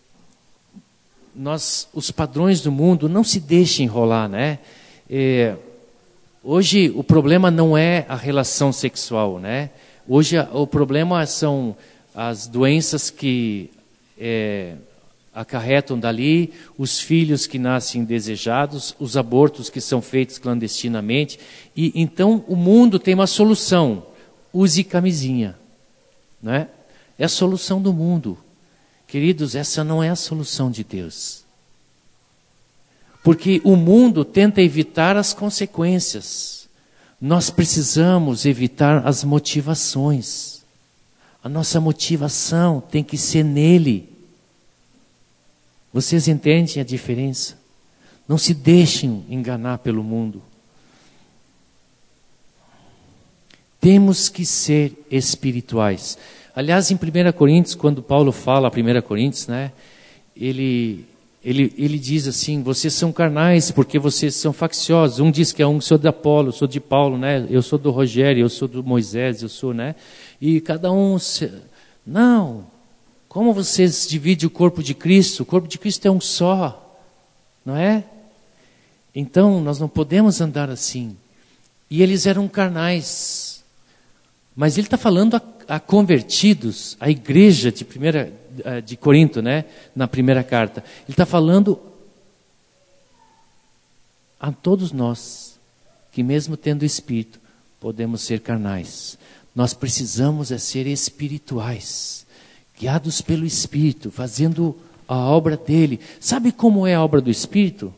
nós, os padrões do mundo, não se deixem enrolar, né? É, hoje o problema não é a relação sexual, né? Hoje o problema são as doenças que é, acarretam dali, os filhos que nascem indesejados, os abortos que são feitos clandestinamente. E então o mundo tem uma solução: use camisinha, né? É a solução do mundo. Queridos, essa não é a solução de Deus. Porque o mundo tenta evitar as consequências. Nós precisamos evitar as motivações. A nossa motivação tem que ser nele. Vocês entendem a diferença? Não se deixem enganar pelo mundo. Temos que ser espirituais. Aliás, em primeira Coríntios, quando Paulo fala, primeira Coríntios, né, ele, ele, ele diz assim: vocês são carnais porque vocês são facciosos. Um diz que é um, sou de Apolo, sou de Paulo, né? Eu sou do Rogério, eu sou do Moisés, eu sou, né? E cada um... Se... Não. Como vocês dividem o corpo de Cristo? O corpo de Cristo é um só, não é? Então, nós não podemos andar assim. E eles eram carnais. Mas ele está falando a, a convertidos, a igreja de, primeira, de Corinto, né? Na primeira carta. Ele está falando a todos nós, que mesmo tendo Espírito, podemos ser carnais. Nós precisamos é ser espirituais, guiados pelo Espírito, fazendo a obra dele. Sabe como é a obra do Espírito?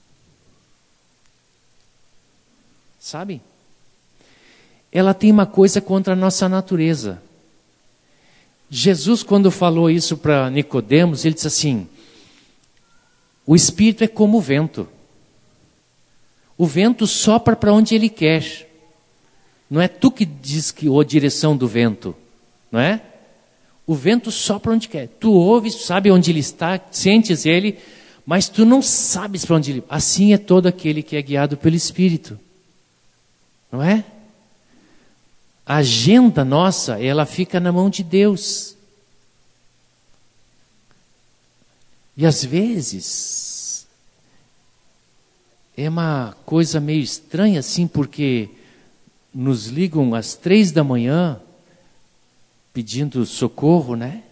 Sabe? Ela tem uma coisa contra a nossa natureza. Jesus, quando falou isso para Nicodemos, ele disse assim: o Espírito é como o vento. O vento sopra para onde ele quer. Não é tu que diz que a direção do vento, não é? O vento sopra onde quer. Tu ouves, sabe onde ele está, sentes ele, mas tu não sabes para onde ele... Assim é todo aquele que é guiado pelo Espírito. Não é? A agenda nossa, ela fica na mão de Deus. E às vezes é uma coisa meio estranha assim, porque nos ligam às três da manhã pedindo socorro, né?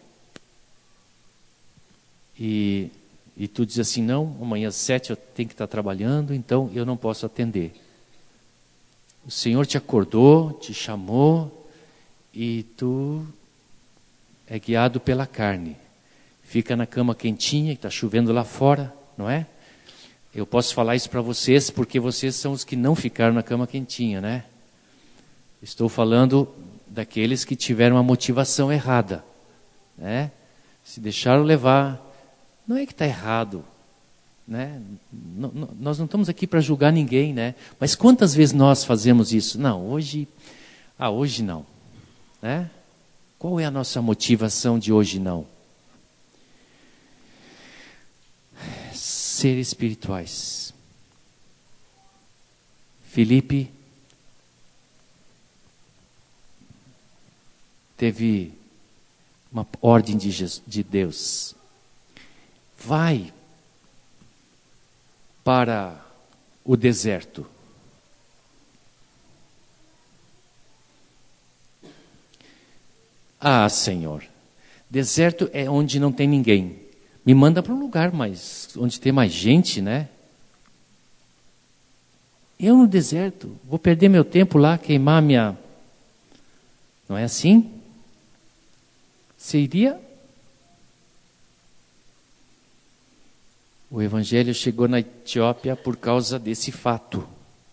E, e tu diz assim, não, amanhã às sete eu tenho que estar trabalhando, então eu não posso atender. O Senhor te acordou, te chamou e tu é guiado pela carne. Fica na cama quentinha, está chovendo lá fora, não é? Eu posso falar isso para vocês porque vocês são os que não ficaram na cama quentinha, né? Estou falando daqueles que tiveram uma motivação errada, né? Se deixaram levar, não é que está errado, né? N- n- nós não estamos aqui para julgar ninguém, né? Mas quantas vezes nós fazemos isso? Não, hoje, ah, hoje não, né? Qual é a nossa motivação de hoje não? Ser espirituais. Filipe teve uma ordem de, Jesus, de Deus. Vai para o deserto. Ah, Senhor, deserto é onde não tem ninguém. Me manda para um lugar mais, onde tem mais gente, né? Eu no deserto, vou perder meu tempo lá, queimar minha... Não é assim? Você iria? O Evangelho chegou na Etiópia por causa desse fato.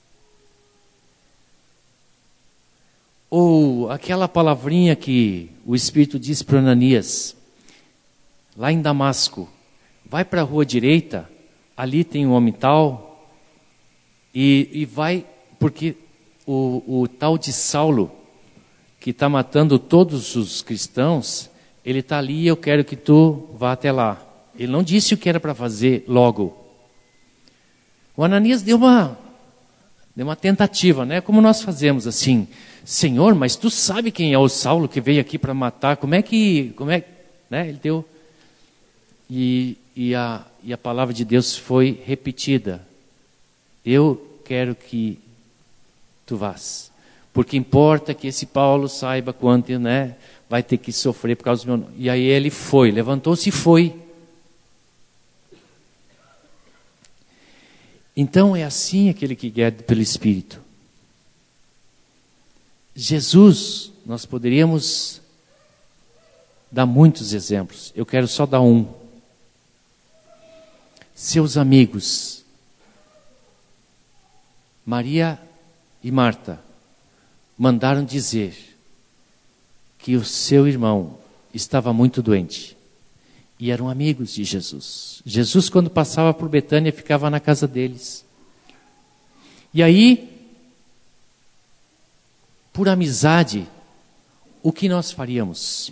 Ou aquela palavrinha que o Espírito disse para Ananias, lá em Damasco, vai para a rua direita, ali tem um homem tal, e, e vai, porque o, o tal de Saulo, que está matando todos os cristãos, ele está ali e eu quero que tu vá até lá. Ele não disse o que era para fazer logo. O Ananias deu uma, deu uma tentativa, né? Como nós fazemos assim, Senhor, mas tu sabe quem é o Saulo que veio aqui para matar, como é que, como é, né? Ele deu, e, e, a, e a palavra de Deus foi repetida. Eu quero que tu vás. Porque importa que esse Paulo saiba quanto, né, vai ter que sofrer por causa do meu nome. E aí ele foi, levantou-se e foi. Então é assim aquele que guia pelo Espírito. Jesus, nós poderíamos dar muitos exemplos. Eu quero só dar um. Seus amigos, Maria e Marta, mandaram dizer que o seu irmão estava muito doente. E eram amigos de Jesus. Jesus, quando passava por Betânia, ficava na casa deles. E aí, por amizade, o que nós faríamos?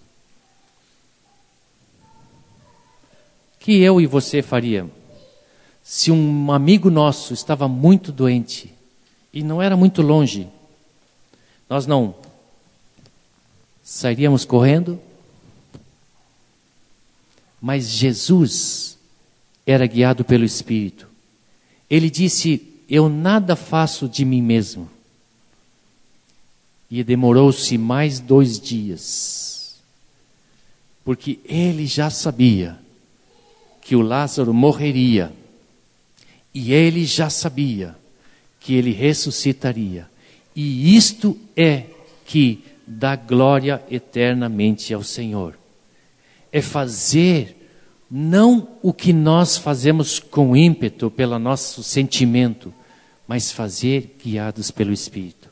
Que eu e você faríamos? Se um amigo nosso estava muito doente, e não era muito longe, nós não sairíamos correndo? Mas Jesus era guiado pelo Espírito. Ele disse, eu nada faço de mim mesmo. E demorou-se mais dois dias. Porque ele já sabia que o Lázaro morreria. E ele já sabia que ele ressuscitaria. E isto é que dá glória eternamente ao Senhor. É fazer não o que nós fazemos com ímpeto pelo nosso sentimento, mas fazer guiados pelo Espírito.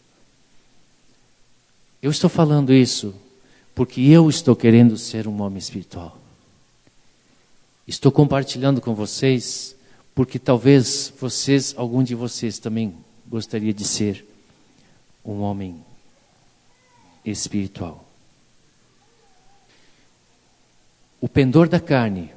Eu estou falando isso porque eu estou querendo ser um homem espiritual. Estou compartilhando com vocês porque talvez vocês, algum de vocês também gostaria de ser um homem espiritual. O pendor da carne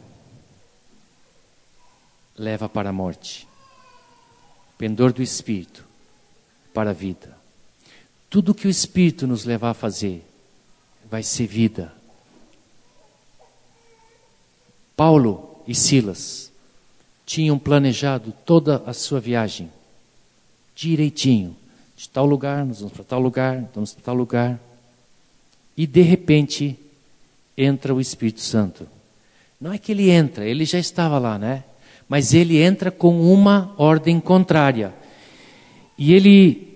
leva para a morte. O pendor do Espírito para a vida. Tudo que o Espírito nos levar a fazer vai ser vida. Paulo e Silas tinham planejado toda a sua viagem direitinho. De tal lugar, nós vamos para tal lugar, vamos para tal lugar. E de repente entra o Espírito Santo. Não é que ele entra, ele já estava lá, né? Mas ele entra com uma ordem contrária. E ele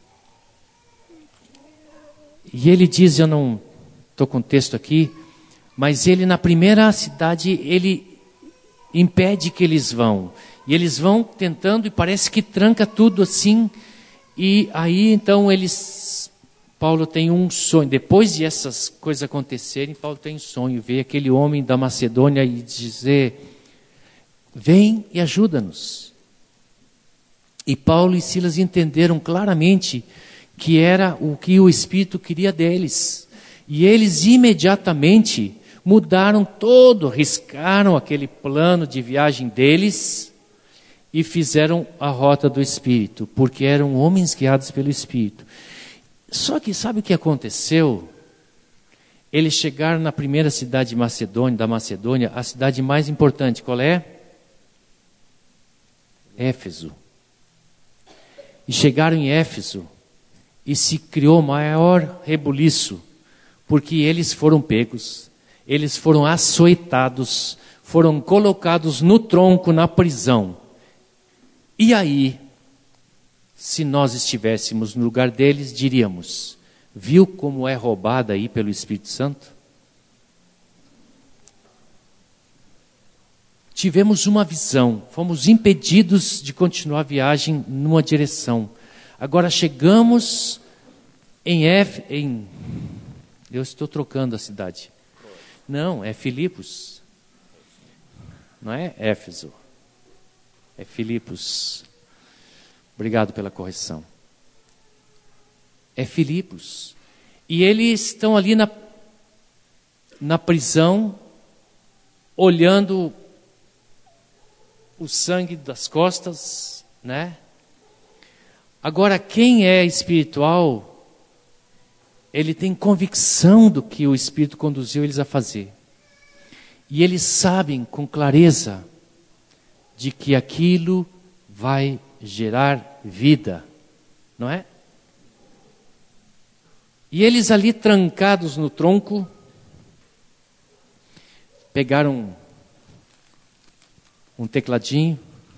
E ele diz, eu não estou com o texto aqui, mas ele na primeira cidade, ele impede que eles vão. E eles vão tentando e parece que tranca tudo assim. E aí então eles, Paulo tem um sonho. Depois de essas coisas acontecerem, Paulo tem um sonho. Ver aquele homem da Macedônia e dizer, vem e ajuda-nos. E Paulo e Silas entenderam claramente que era o que o Espírito queria deles. E eles imediatamente mudaram todo, riscaram aquele plano de viagem deles e fizeram a rota do Espírito, porque eram homens guiados pelo Espírito. Só que sabe o que aconteceu? Eles chegaram na primeira cidade de Macedônia, da Macedônia, a cidade mais importante, qual é? Éfeso. E chegaram em Éfeso, e se criou maior rebuliço, porque eles foram pegos, eles foram açoitados, foram colocados no tronco na prisão. E aí, se nós estivéssemos no lugar deles, diríamos, viu como é roubada aí pelo Espírito Santo? Tivemos uma visão, fomos impedidos de continuar a viagem numa direção. Agora chegamos em F, em eu estou trocando a cidade. Não, é Filipos. Não é Éfeso. É Filipos. Obrigado pela correção. É Filipos. E eles estão ali na, na prisão, olhando o sangue das costas, né? Agora, quem é espiritual, ele tem convicção do que o Espírito conduziu eles a fazer. E eles sabem com clareza de que aquilo vai gerar vida, não é? E eles ali trancados no tronco, pegaram um tecladinho,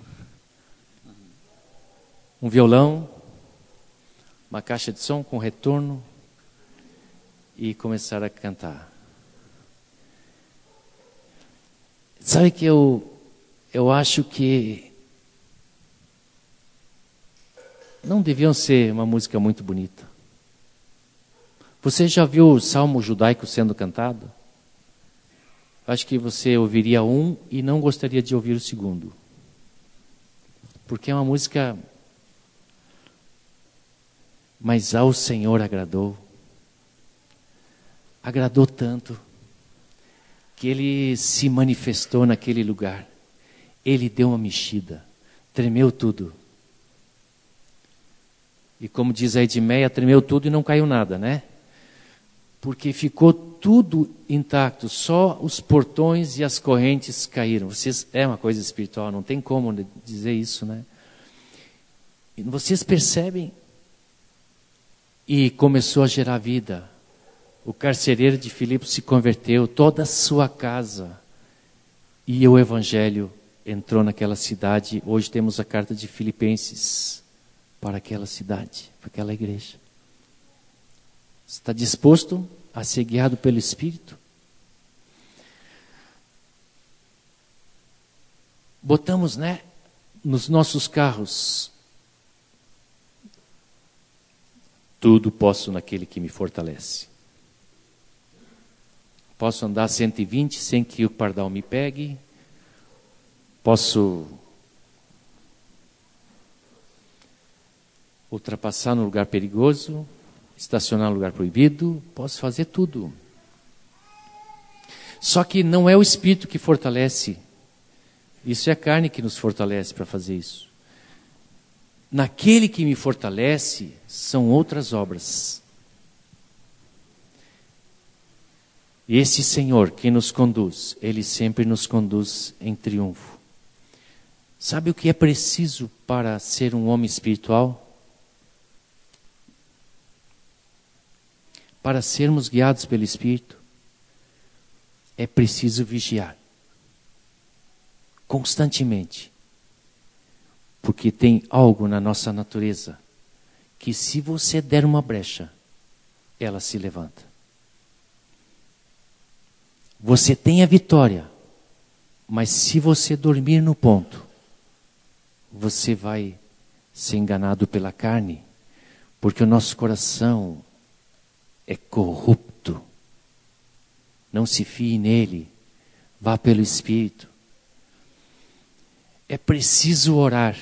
um violão, uma caixa de som com retorno e começaram a cantar. Sabe que eu, eu acho que não deviam ser uma música muito bonita. Você já viu o salmo judaico sendo cantado? Acho que você ouviria um e não gostaria de ouvir o segundo. Porque é uma música... Mas ao Senhor agradou. Agradou tanto que Ele se manifestou naquele lugar. Ele deu uma mexida, tremeu tudo. E como diz a Edmeia, tremeu tudo e não caiu nada, né? Porque ficou tudo intacto, só os portões e as correntes caíram. Vocês, é uma coisa espiritual, não tem como dizer isso, né? E vocês percebem? E começou a gerar vida. O carcereiro de Filipos se converteu, toda a sua casa. E o evangelho entrou naquela cidade. Hoje temos a carta de Filipenses para aquela cidade, para aquela igreja. Está disposto a ser guiado pelo Espírito? Botamos, né, nos nossos carros: tudo posso naquele que me fortalece. Posso andar cento e vinte sem que o pardal me pegue. Posso ultrapassar no lugar perigoso, estacionar no lugar proibido. Posso fazer tudo. Só que não é o Espírito que fortalece. Isso é a carne que nos fortalece para fazer isso. Naquele que me fortalece são outras obras. E esse Senhor que nos conduz, Ele sempre nos conduz em triunfo. Sabe o que é preciso para ser um homem espiritual? Para sermos guiados pelo Espírito, é preciso vigiar. Constantemente. Porque tem algo na nossa natureza que, se você der uma brecha, ela se levanta. Você tem a vitória, mas se você dormir no ponto, você vai ser enganado pela carne, porque o nosso coração é corrupto. Não se fie nele, vá pelo Espírito. É preciso orar.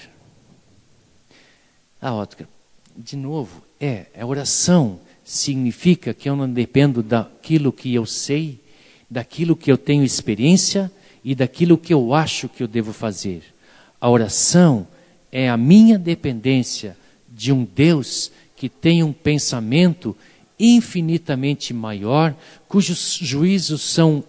Ah, Ótcar, de novo, é, a oração significa que eu não dependo daquilo que eu sei, daquilo que eu tenho experiência e daquilo que eu acho que eu devo fazer. A oração é a minha dependência de um Deus que tem um pensamento infinitamente maior, cujos juízos são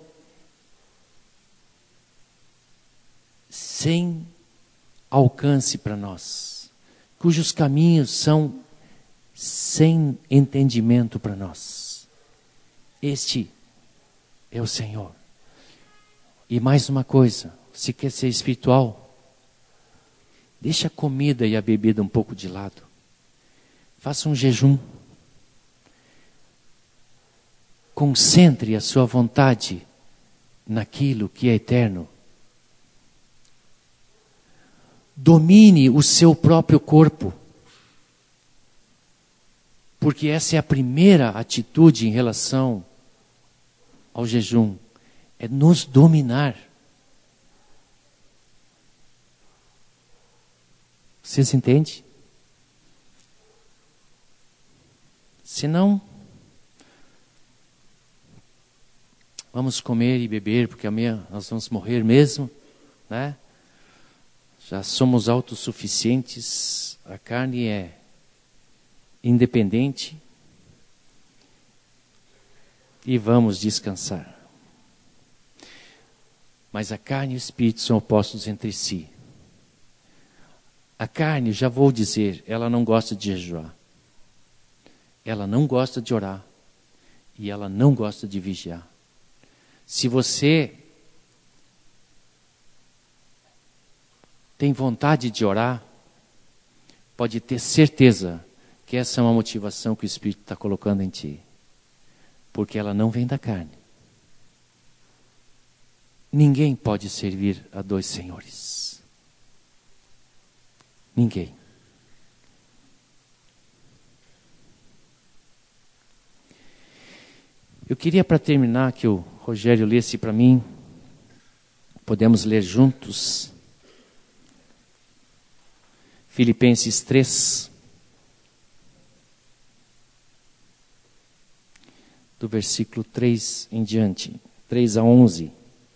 sem alcance para nós, cujos caminhos são sem entendimento para nós. Este é o Senhor. E mais uma coisa, se quer ser espiritual, deixa a comida e a bebida um pouco de lado. Faça um jejum. Concentre a sua vontade naquilo que é eterno. Domine o seu próprio corpo. Porque essa é a primeira atitude em relação ao jejum. É nos dominar. Vocês entendem? Senão, vamos comer e beber, porque amanhã nós vamos morrer mesmo, né? Já somos autossuficientes, a carne é independente e vamos descansar. Mas a carne e o espírito são opostos entre si. A carne, já vou dizer, ela não gosta de jejuar. Ela não gosta de orar. E ela não gosta de vigiar. Se você tem vontade de orar, pode ter certeza que essa é uma motivação que o Espírito está colocando em ti. Porque ela não vem da carne. Ninguém pode servir a dois senhores. Ninguém. Eu queria, para terminar, que o Rogério lesse para mim, podemos ler juntos, Filipenses três, do versículo três em diante, três a onze.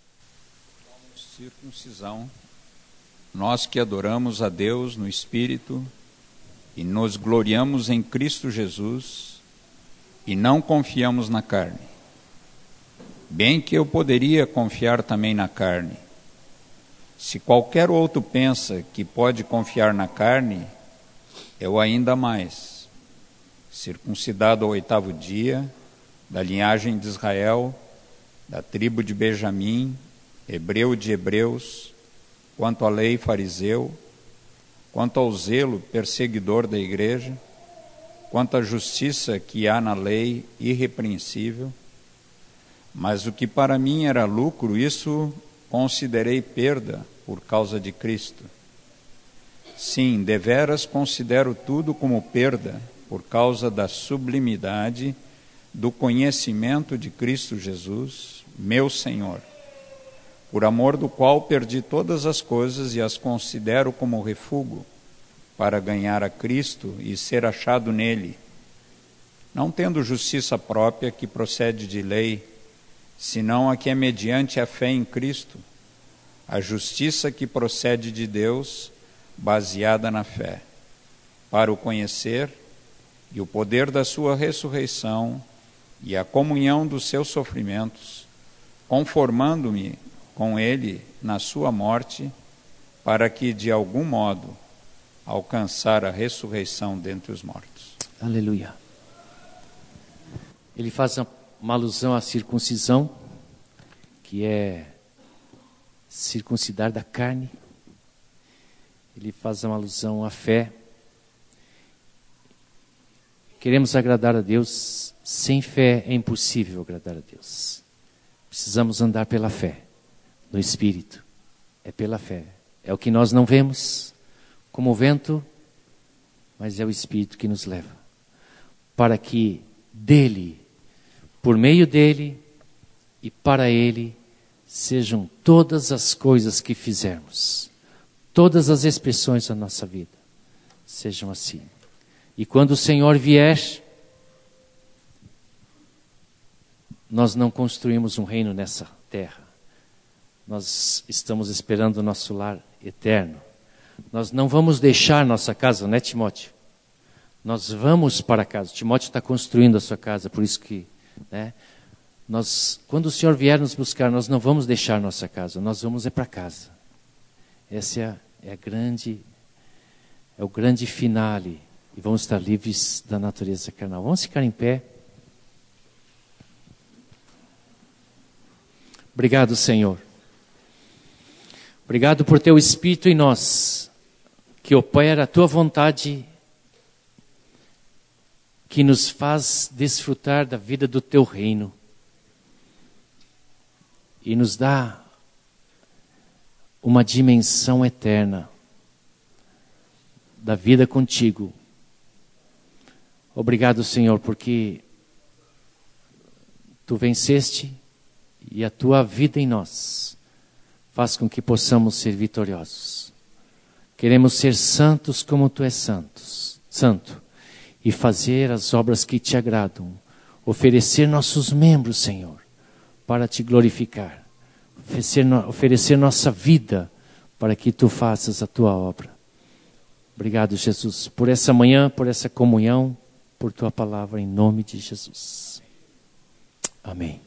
Circuncisão, nós que adoramos a Deus no Espírito e nos gloriamos em Cristo Jesus e não confiamos na carne. Bem que eu poderia confiar também na carne. Se qualquer outro pensa que pode confiar na carne, Eu ainda mais, circuncidado ao oitavo dia, da linhagem de Israel, da tribo de Benjamim, hebreu de hebreus, quanto à lei fariseu, quanto ao zelo perseguidor da igreja, quanto à justiça que há na lei irrepreensível, mas o que para mim era lucro, isso considerei perda por causa de Cristo. Sim, deveras considero tudo como perda por causa da sublimidade do conhecimento de Cristo Jesus, meu Senhor, por amor do qual perdi todas as coisas e as considero como refúgio para ganhar a Cristo e ser achado nele, não tendo justiça própria que procede de lei, senão a que é mediante a fé em Cristo, a justiça que procede de Deus, baseada na fé, para o conhecer e o poder da sua ressurreição e a comunhão dos seus sofrimentos, conformando-me com ele na sua morte, para que, de algum modo, alcançar a ressurreição dentre os mortos. Aleluia. Ele faz uma alusão à circuncisão, que é circuncidar da carne. Ele faz uma alusão à fé. Queremos agradar a Deus. Sem fé é impossível agradar a Deus. Precisamos andar pela fé, no Espírito. É pela fé. É o que nós não vemos, como o vento, mas é o Espírito que nos leva. Para que dele, por meio dele e para ele, sejam todas as coisas que fizermos, todas as expressões da nossa vida, sejam assim. E quando o Senhor vier, nós não construímos um reino nessa terra. Nós estamos esperando o nosso lar eterno. Nós não vamos deixar nossa casa, né, Timóteo? Nós vamos para casa. Timóteo está construindo a sua casa, por isso que, né? Nós, quando o Senhor vier nos buscar, nós não vamos deixar nossa casa, nós vamos é para casa. Essa é a, é a grande, é o grande finale. E vamos estar livres da natureza carnal. Vamos ficar em pé. Obrigado, Senhor. Obrigado por teu Espírito em nós, que opera a tua vontade, que nos faz desfrutar da vida do teu reino e nos dá uma dimensão eterna da vida contigo. Obrigado, Senhor, porque tu venceste e a tua vida em nós faz com que possamos ser vitoriosos. Queremos ser santos como tu és santos, santo, e fazer as obras que te agradam, oferecer nossos membros, Senhor, para te glorificar, oferecer, oferecer nossa vida para que tu faças a tua obra. Obrigado, Jesus, por essa manhã, por essa comunhão, por tua palavra, em nome de Jesus. Amém.